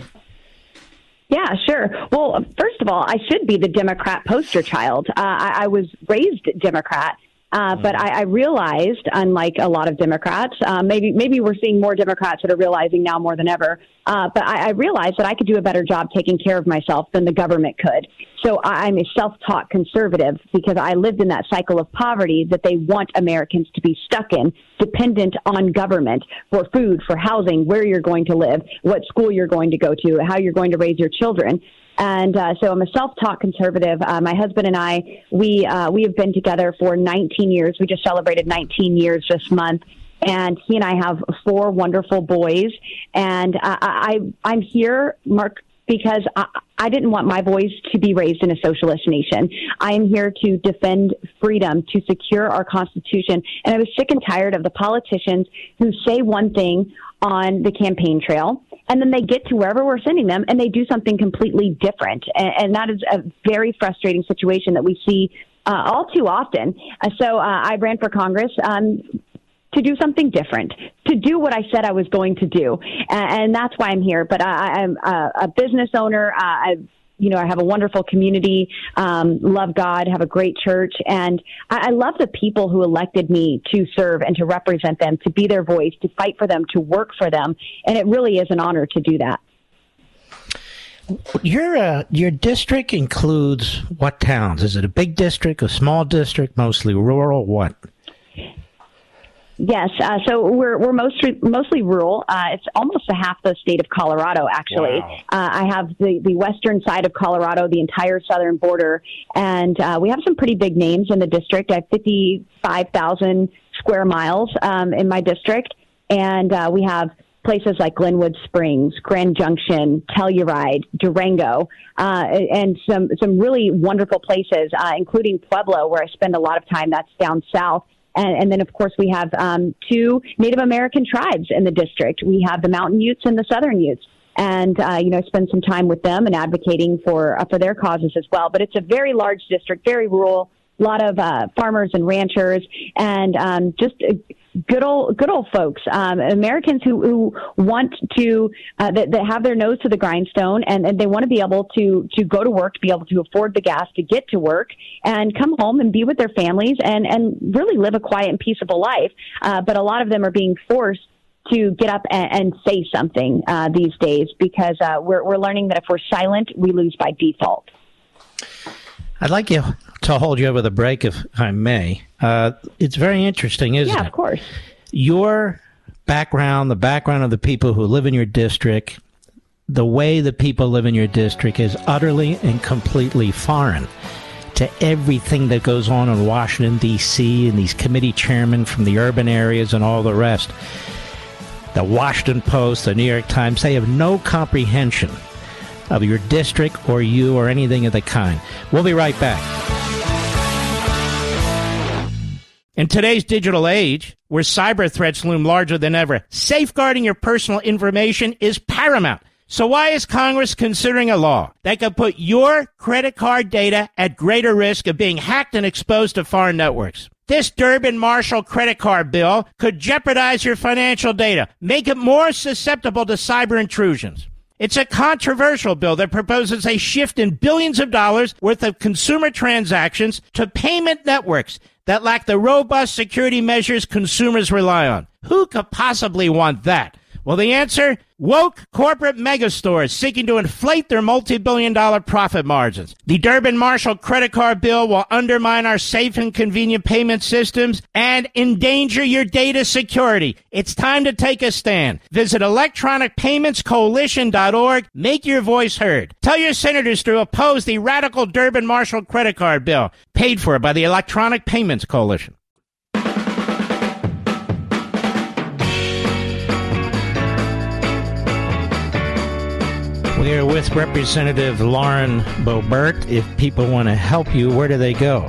Yeah, sure. Well, first of all, I should be the Democrat poster child. Uh, I, I was raised Democrat. Uh, but I, I realized, unlike a lot of Democrats, uh, maybe maybe we're seeing more Democrats that are realizing now more than ever, uh, but I, I realized that I could do a better job taking care of myself than the government could. So I'm a self-taught conservative because I lived in that cycle of poverty that they want Americans to be stuck in, dependent on government for food, for housing, where you're going to live, what school you're going to go to, how you're going to raise your children. And uh, so I'm a self-taught conservative. Uh, my husband and I, we uh, we have been together for nineteen years. We just celebrated nineteen years this month. And he and I have four wonderful boys. And uh, I, I'm here, Mark, because I, I didn't want my boys to be raised in a socialist nation. I am here to defend freedom, to secure our Constitution. And I was sick and tired of the politicians who say one thing on the campaign trail, and then they get to wherever we're sending them, and they do something completely different. And, and that is a very frustrating situation that we see uh, all too often. Uh, so uh, I ran for Congress um, to do something different, to do what I said I was going to do. And, and that's why I'm here. But I, I'm a, a business owner. Uh, I've You know, I have a wonderful community, um, love God, have a great church, and I, I love the people who elected me to serve and to represent them, to be their voice, to fight for them, to work for them, and it really is an honor to do that. Your uh, your district includes what towns? Is it a big district, a small district, mostly rural, what? Yes, uh, so we're we're mostly mostly rural. Uh, it's almost a half the state of Colorado, actually. Wow. Uh, I have the, the western side of Colorado, the entire southern border, and uh, we have some pretty big names in the district. I have fifty-five thousand square miles um, in my district, and uh, we have places like Glenwood Springs, Grand Junction, Telluride, Durango, uh, and some some really wonderful places, uh, including Pueblo, where I spend a lot of time. That's down south. And, and then, of course, we have um, two Native American tribes in the district. We have the Mountain Utes and the Southern Utes. And, uh, you know, spend some time with them and advocating for uh, for their causes as well. But it's a very large district, very rural, a lot of uh, farmers and ranchers, and um, just uh, good old good old folks, um, Americans who, who want to, uh, that, that have their nose to the grindstone, and, and they want to be able to, to go to work, to be able to afford the gas to get to work, and come home and be with their families and, and really live a quiet and peaceable life. Uh, but a lot of them are being forced to get up and, and say something uh, these days because uh, we're, we're learning that if we're silent, we lose by default. I'd like you to hold you over the break, if I may. Uh, it's very interesting, isn't it? Yeah, of course. Your background, the background of the people who live in your district, the way the people live in your district is utterly and completely foreign to everything that goes on in Washington, D C, and these committee chairmen from the urban areas and all the rest. The Washington Post, the New York Times, they have no comprehension of your district or you or anything of the kind. We'll be right back. In today's digital age, where cyber threats loom larger than ever, safeguarding your personal information is paramount. So why is Congress considering a law that could put your credit card data at greater risk of being hacked and exposed to foreign networks? This Durbin-Marshall credit card bill could jeopardize your financial data, make it more susceptible to cyber intrusions. It's a controversial bill that proposes a shift in billions of dollars worth of consumer transactions to payment networks that lack the robust security measures consumers rely on. Who could possibly want that? Well, the answer? Woke corporate megastores seeking to inflate their multi-billion dollar profit margins. The Durbin-Marshall credit card bill will undermine our safe and convenient payment systems and endanger your data security. It's time to take a stand. Visit electronic payments coalition dot org. Make your voice heard. Tell your senators to oppose the radical Durbin-Marshall credit card bill, paid for by the Electronic Payments Coalition. We are with Representative Lauren Boebert. If people want to help you, where do they go?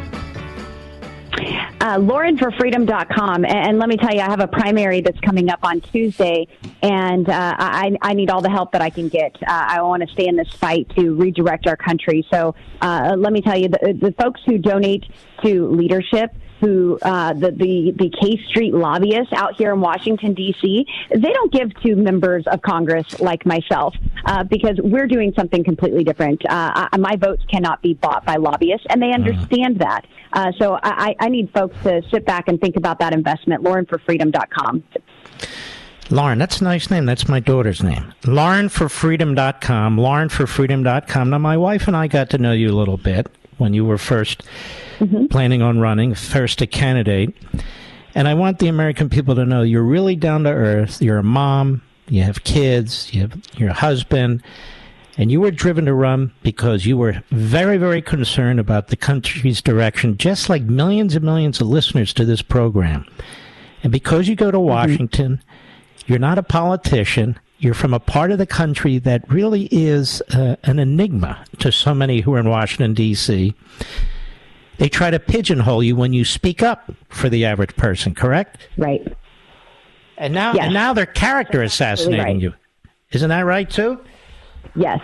Uh, Lauren for freedom dot com. And let me tell you, I have a primary that's coming up on Tuesday, and uh, I, I need all the help that I can get. Uh, I want to stay in this fight to redirect our country. So uh, let me tell you, the, the folks who donate to leadership, who uh, the, the, the K Street lobbyists out here in Washington, D C, they don't give to members of Congress like myself uh, because we're doing something completely different. Uh, I, my votes cannot be bought by lobbyists, and they understand that. Uh, so I, I need folks to sit back and think about that investment. Lauren for freedom dot com. Lauren, that's a nice name. That's my daughter's name. Lauren for freedom dot com. Lauren for freedom dot com. Now, my wife and I got to know you a little bit when you were first mm-hmm. planning on running, first a candidate. And I want the American people to know you're really down to earth. You're a mom. You have kids. You have your husband. And you were driven to run because you were very, very concerned about the country's direction, just like millions and millions of listeners to this program. And because you go to Washington, mm-hmm. you're not a politician. You're from a part of the country that really is uh, an enigma to so many who are in Washington, D C. They try to pigeonhole you when you speak up for the average person, correct? Right. And now, yes. and now they're character assassinating right. you. Isn't that right, too? Yes.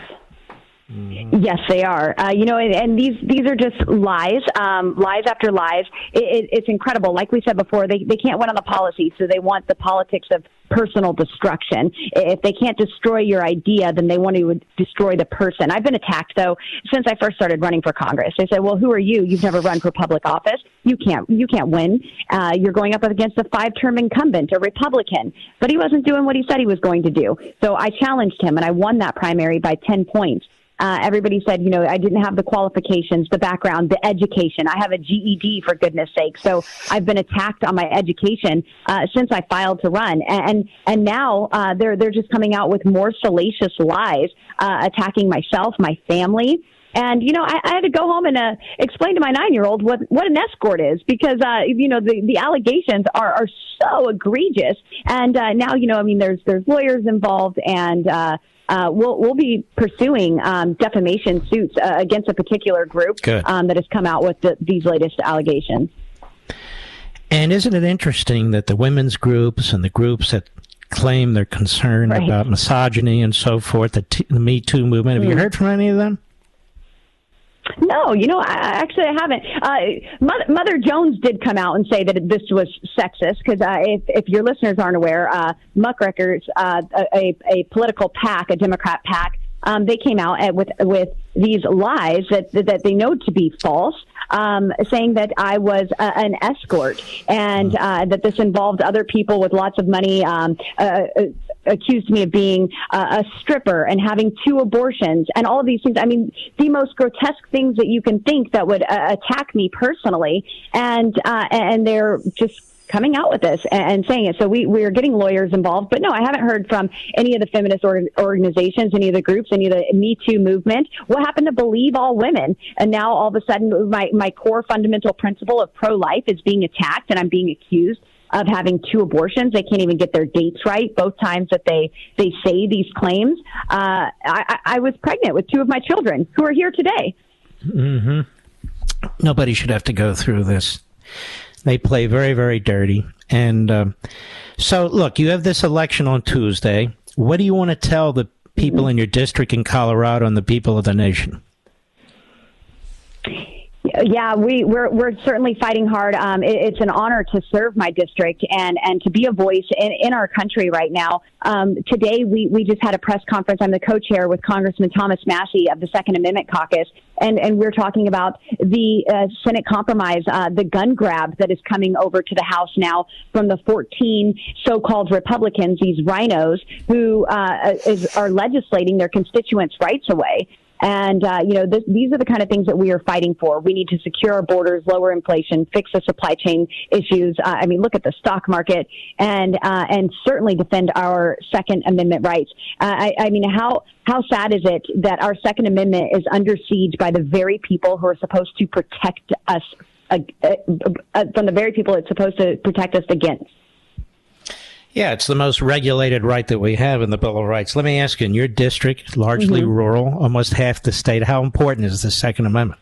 Yes, they are. Uh, you know, and, and these these are just lies, um, lies after lies. It, it, it's incredible. Like we said before, they, they can't win on the policy, so they want the politics of personal destruction. If they can't destroy your idea, then they want to destroy the person. I've been attacked, though, since I first started running for Congress. They said, well, who are you? You've never run for public office. You can't you can't win. Uh, you're going up against a five-term incumbent, a Republican. But he wasn't doing what he said he was going to do. So I challenged him, and I won that primary by ten points. Uh, everybody said, you know, I didn't have the qualifications, the background, the education. I have a G E D, for goodness sake. So I've been attacked on my education uh, since I filed to run. And and now uh, they're they're just coming out with more salacious lies, uh, attacking myself, my family. And, you know, I, I had to go home and uh, explain to my nine-year-old what, what an escort is because, uh, you know, the, the allegations are, are so egregious. And uh, now, you know, I mean, there's there's lawyers involved and uh Uh, we'll we'll be pursuing um, defamation suits uh, against a particular group um, that has come out with the, these latest allegations. And isn't it interesting that the women's groups and the groups that claim they're concerned right. about misogyny and so forth, the, t- the Me Too movement, have mm. you heard from any of them? No, you know, I, actually I haven't. Uh, Mother, Mother Jones did come out and say that this was sexist because uh, if, if your listeners aren't aware, uh, Muckrakers, uh, a, a political PAC, a Democrat PAC, um, they came out at, with with these lies that that they know to be false, um, saying that I was a, an escort and uh, that this involved other people with lots of money. Um, uh, accused me of being uh, a stripper and having two abortions and all of these things. I mean, the most grotesque things that you can think that would uh, attack me personally. And uh, and they're just coming out with this and, and saying it. So we, we're getting lawyers involved. But no, I haven't heard from any of the feminist or, organizations, any of the groups, any of the Me Too movement. What happened to believe all women? And now all of a sudden my, my core fundamental principle of pro-life is being attacked and I'm being accused of having two abortions. They can't even get their dates right both times that they, they say these claims. Uh, I, I was pregnant with two of my children who are here today. Mm-hmm. Nobody should have to go through this. They play very, very dirty. And um, so, look, you have this election on Tuesday. What do you want to tell the people in your district in Colorado and the people of the nation? Yeah, we, we're we're certainly fighting hard. Um, it, it's an honor to serve my district and, and to be a voice in, in our country right now. Um, today, we, we just had a press conference. I'm the co-chair with Congressman Thomas Massie of the Second Amendment Caucus, and, and we're talking about the uh, Senate compromise, uh, the gun grab that is coming over to the House now from the fourteen so-called Republicans, these rhinos, who uh, is, are legislating their constituents' rights away. And, uh, you know, this, these are the kind of things that we are fighting for. We need to secure our borders, lower inflation, fix the supply chain issues. Uh, I mean, look at the stock market and uh, and certainly defend our Second Amendment rights. Uh, I, I mean, how how sad is it that our Second Amendment is under siege by the very people who are supposed to protect us uh, uh, from the very people it's supposed to protect us against? Yeah, it's the most regulated right that we have in the Bill of Rights. Let me ask you, in your district, largely mm-hmm. rural, almost half the state, how important is the Second Amendment?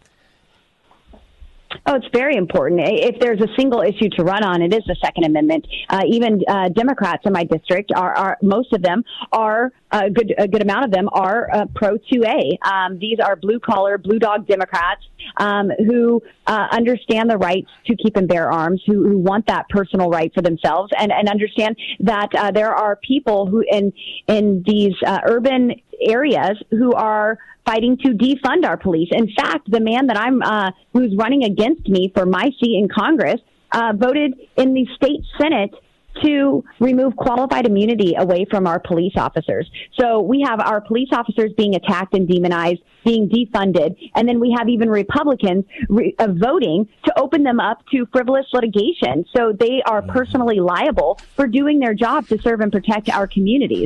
Oh, it's very important. If there's a single issue to run on, it is the Second Amendment. Uh, even uh, Democrats in my district are, are most of them are a good a good amount of them are uh, pro two A. Um, these are blue collar, blue dog Democrats um, who uh, understand the rights to keep and bear arms, who, who want that personal right for themselves, and, and understand that uh, there are people who in in these uh, urban areas who are fighting to defund our police. In fact, the man that I'm uh, who's running against me for my seat in Congress uh, voted in the state Senate to remove qualified immunity away from our police officers. So we have our police officers being attacked and demonized, being defunded, and then we have even Republicans re- uh, voting to open them up to frivolous litigation. So they are personally liable for doing their job to serve and protect our communities.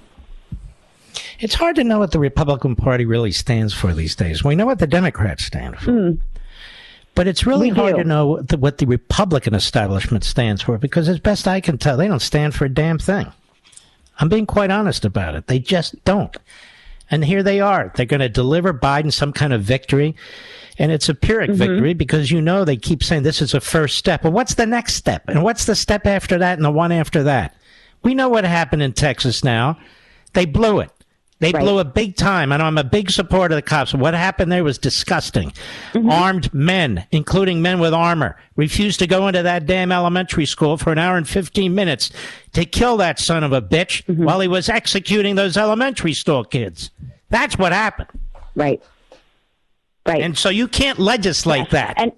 It's hard to know what the Republican Party really stands for these days. We know what the Democrats stand for. Mm. But it's really we hard do. to know the, what the Republican establishment stands for, because as best I can tell, they don't stand for a damn thing. I'm being quite honest about it. They just don't. And here they are. They're going to deliver Biden some kind of victory. And it's a Pyrrhic mm-hmm. victory because, you know, they keep saying this is a first step. Well, what's the next step? And what's the step after that and the one after that? We know what happened in Texas now. They blew it. They right. blew it big time, and I'm a big supporter of the cops. What happened there was disgusting. Mm-hmm. Armed men, including men with armor, refused to go into that damn elementary school for an hour and fifteen minutes to kill that son of a bitch mm-hmm. while he was executing those elementary school kids. That's what happened. Right. Right. And so you can't legislate yes. that. And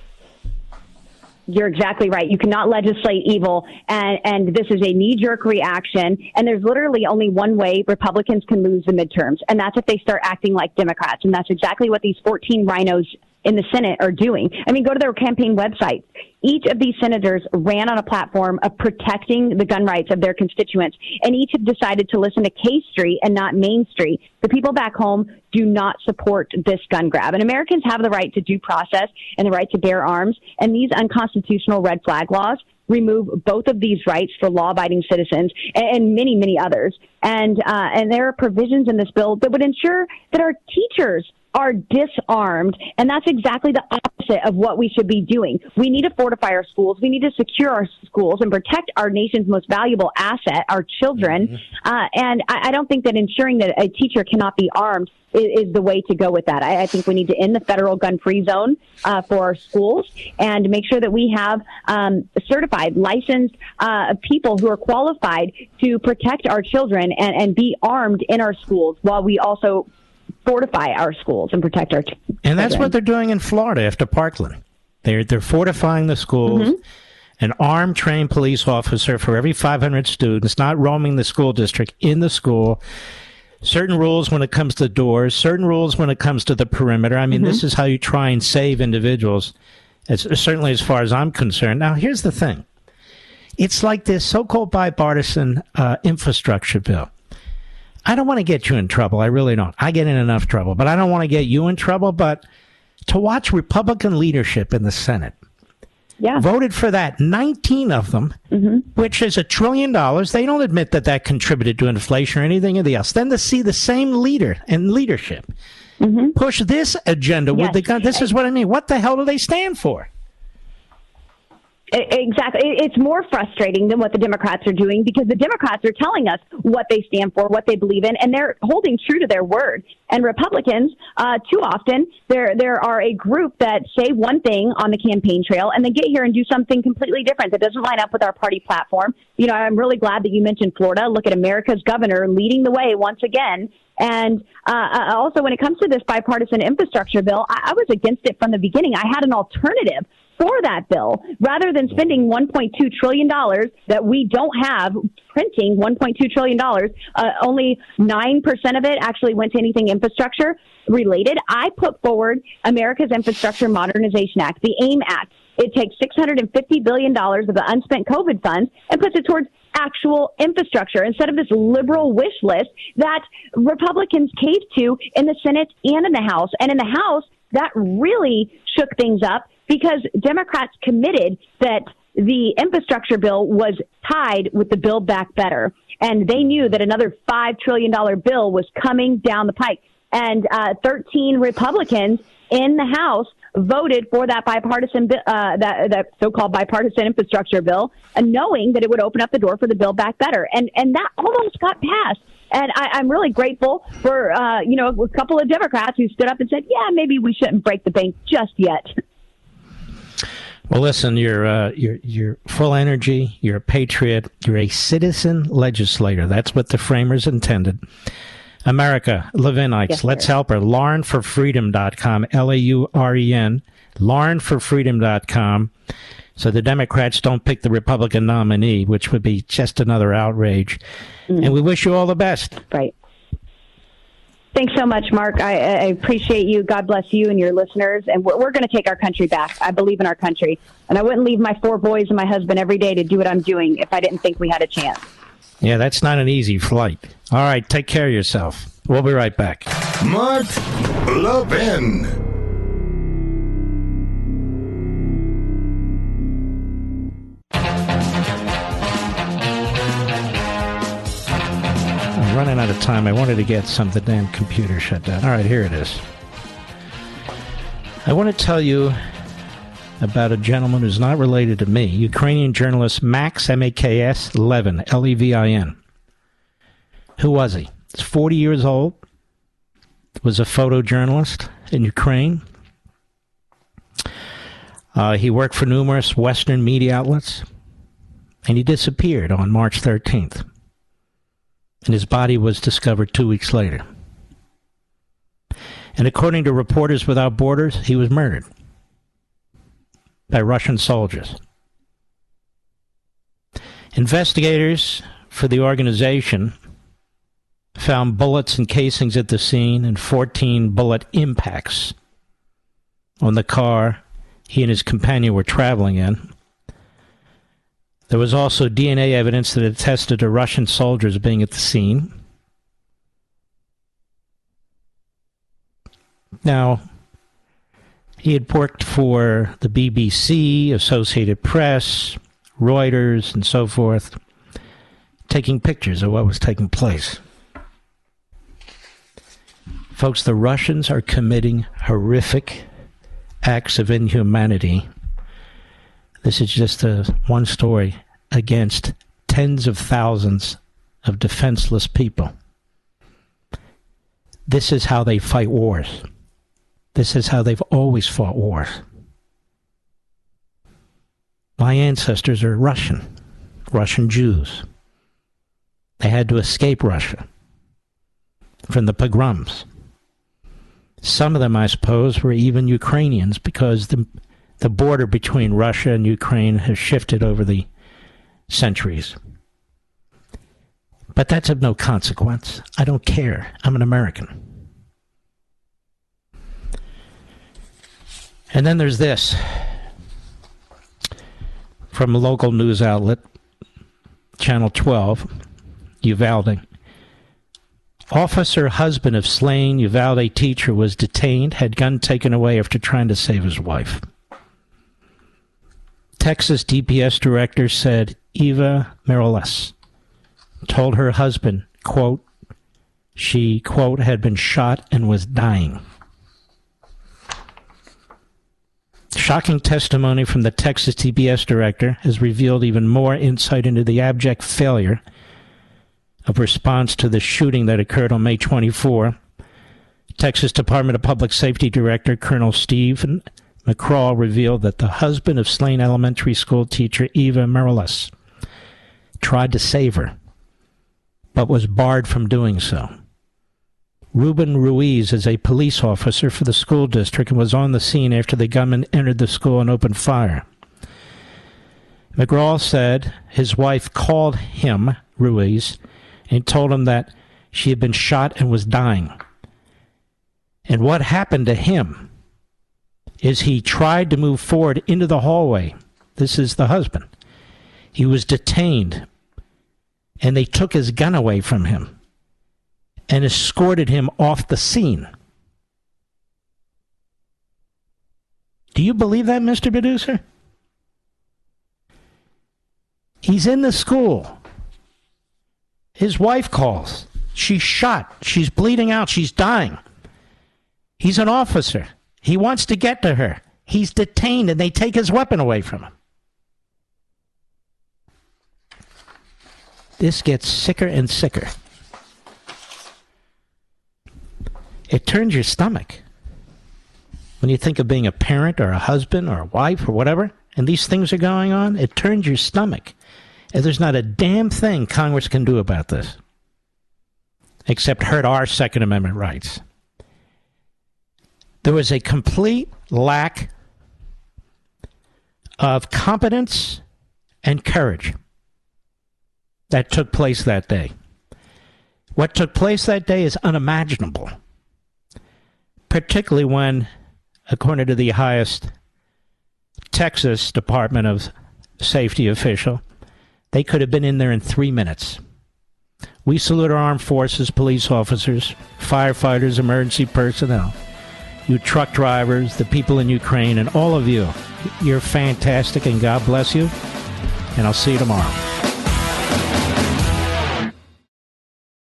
you're exactly right. You cannot legislate evil, and, and this is a knee-jerk reaction, and there's literally only one way Republicans can lose the midterms, and that's if they start acting like Democrats, and that's exactly what these fourteen rhinos in the Senate are doing. I mean, go to their campaign website. Each of these senators ran on a platform of protecting the gun rights of their constituents, and each have decided to listen to K Street and not Main Street. The people back home do not support this gun grab, and Americans have the right to due process and the right to bear arms, and these unconstitutional red flag laws remove both of these rights for law-abiding citizens and many, many others. And uh, and there are provisions in this bill that would ensure that our teachers are disarmed, and that's exactly the opposite of what we should be doing. We need to fortify our schools. We need to secure our schools and protect our nation's most valuable asset, our children. Mm-hmm. Uh, and I, I don't think that ensuring that a teacher cannot be armed is, is the way to go with that. I, I think we need to end the federal gun-free zone uh, for our schools and make sure that we have um, certified, licensed uh, people who are qualified to protect our children and, and be armed in our schools while we also fortify our schools and protect our children. And that's what they're doing in Florida after Parkland. They're they're fortifying the schools. Mm-hmm. An armed, trained police officer for every five hundred students, not roaming the school district, in the school. Certain rules when it comes to doors, certain rules when it comes to the perimeter. I mean, mm-hmm. this is how you try and save individuals, as, certainly as far as I'm concerned. Now, here's the thing. It's like this so-called bipartisan uh, infrastructure bill. I don't want to get you in trouble. I really don't. I get in enough trouble, but I don't want to get you in trouble. But to watch Republican leadership in the Senate yeah. voted for that, nineteen of them, mm-hmm. which is a trillion dollars. They don't admit that that contributed to inflation or anything else. Then to see the same leader and leadership mm-hmm. push this agenda yes. with the gun. This is what I mean. What the hell do they stand for? Exactly. It's more frustrating than what the Democrats are doing because the Democrats are telling us what they stand for, what they believe in, and they're holding true to their word. And Republicans, uh, too often, there there are a group that say one thing on the campaign trail and then get here and do something completely different that doesn't line up with our party platform. You know, I'm really glad that you mentioned Florida. Look at America's governor leading the way once again. And uh, also, when it comes to this bipartisan infrastructure bill, I, I was against it from the beginning. I had an alternative for that bill. Rather than spending one point two trillion dollars that we don't have, printing one point two trillion dollars, uh, only nine percent of it actually went to anything infrastructure related. I put forward America's Infrastructure Modernization Act, the AIM Act. It takes six hundred fifty billion dollars of the unspent COVID funds and puts it towards actual infrastructure instead of this liberal wish list that Republicans caved to in the Senate and in the House. And in the House, that really shook things up because Democrats committed that the infrastructure bill was tied with the Build Back Better. And they knew that another five trillion dollars bill was coming down the pike. And uh, thirteen Republicans in the House voted for that bipartisan, uh, that, that so-called bipartisan infrastructure bill, and knowing that it would open up the door for the Build Back Better. And and that almost got passed. And I, I'm really grateful for, uh, you know, a couple of Democrats who stood up and said, yeah, maybe we shouldn't break the bank just yet. Well, listen, you're, uh, you're, you're full energy. You're a patriot. You're a citizen legislator. That's what the framers intended. America, Levinites, yes, let's sir. help her. Lauren for freedom dot com, L A U R E N, Lauren for freedom dot com. So the Democrats don't pick the Republican nominee, which would be just another outrage. Mm. And we wish you all the best. Right. Thanks so much, Mark. I, I appreciate you. God bless you and your listeners. And we're, we're going to take our country back. I believe in our country. And I wouldn't leave my four boys and my husband every day to do what I'm doing if I didn't think we had a chance. Yeah, that's not an easy flight. All right, take care of yourself. We'll be right back. Mark Levin. I'm running out of time. I wanted to get some. The damn computer shut down. All right, here it is. I want to tell you about a gentleman who's not related to me, Ukrainian journalist Max, M A K S, Levin, L E V I N. Who was he? He's forty years old, was a photojournalist in Ukraine. Uh, he worked for numerous Western media outlets, and he disappeared on March thirteenth. And his body was discovered two weeks later. And according to Reporters Without Borders, he was murdered by Russian soldiers. Investigators for the organization found bullets and casings at the scene and fourteen bullet impacts on the car he and his companion were traveling in. There was also D N A evidence that attested to Russian soldiers being at the scene. Now, he had worked for the B B C, Associated Press, Reuters, and so forth, taking pictures of what was taking place. Folks, the Russians are committing horrific acts of inhumanity. This is just a one story against tens of thousands of defenseless people. This is how they fight wars. This is how they've always fought wars. My ancestors are Russian, Russian Jews. They had to escape Russia from the pogroms. Some of them, I suppose, were even Ukrainians because the the border between Russia and Ukraine has shifted over the centuries. But that's of no consequence. I don't care. I'm an American. And then there's this from a local news outlet, Channel twelve, Uvalde. Officer husband of slain Uvalde teacher was detained, had gun taken away after trying to save his wife. Texas D P S director said Eva Morales told her husband, quote, she, quote, had been shot and was dying. Shocking testimony from the Texas T B S director has revealed even more insight into the abject failure of response to the shooting that occurred on May twenty-fourth. Texas Department of Public Safety Director Colonel Stephen McCraw revealed that the husband of slain elementary school teacher Eva Morales tried to save her, but was barred from doing so. Ruben Ruiz is a police officer for the school district and was on the scene after the gunman entered the school and opened fire. McGraw said his wife called him, Ruiz, and told him that she had been shot and was dying. And what happened to him is he tried to move forward into the hallway. This is the husband. He was detained, and they took his gun away from him and escorted him off the scene. Do you believe that, Mister Producer? He's in the school. His wife calls. She's shot. She's bleeding out. She's dying. He's an officer. He wants to get to her. He's detained, and they take his weapon away from him. This gets sicker and sicker. It turns your stomach when you think of being a parent or a husband or a wife or whatever, and these things are going on. It turns your stomach. And there's not a damn thing Congress can do about this except hurt our Second Amendment rights. There was a complete lack of competence and courage that took place that day. What took place that day is unimaginable, particularly when, according to the highest Texas Department of Safety official, they could have been in there in three minutes. We salute our armed forces, police officers, firefighters, emergency personnel, you truck drivers, the people in Ukraine, and all of you. You're fantastic, and God bless you. And I'll see you tomorrow.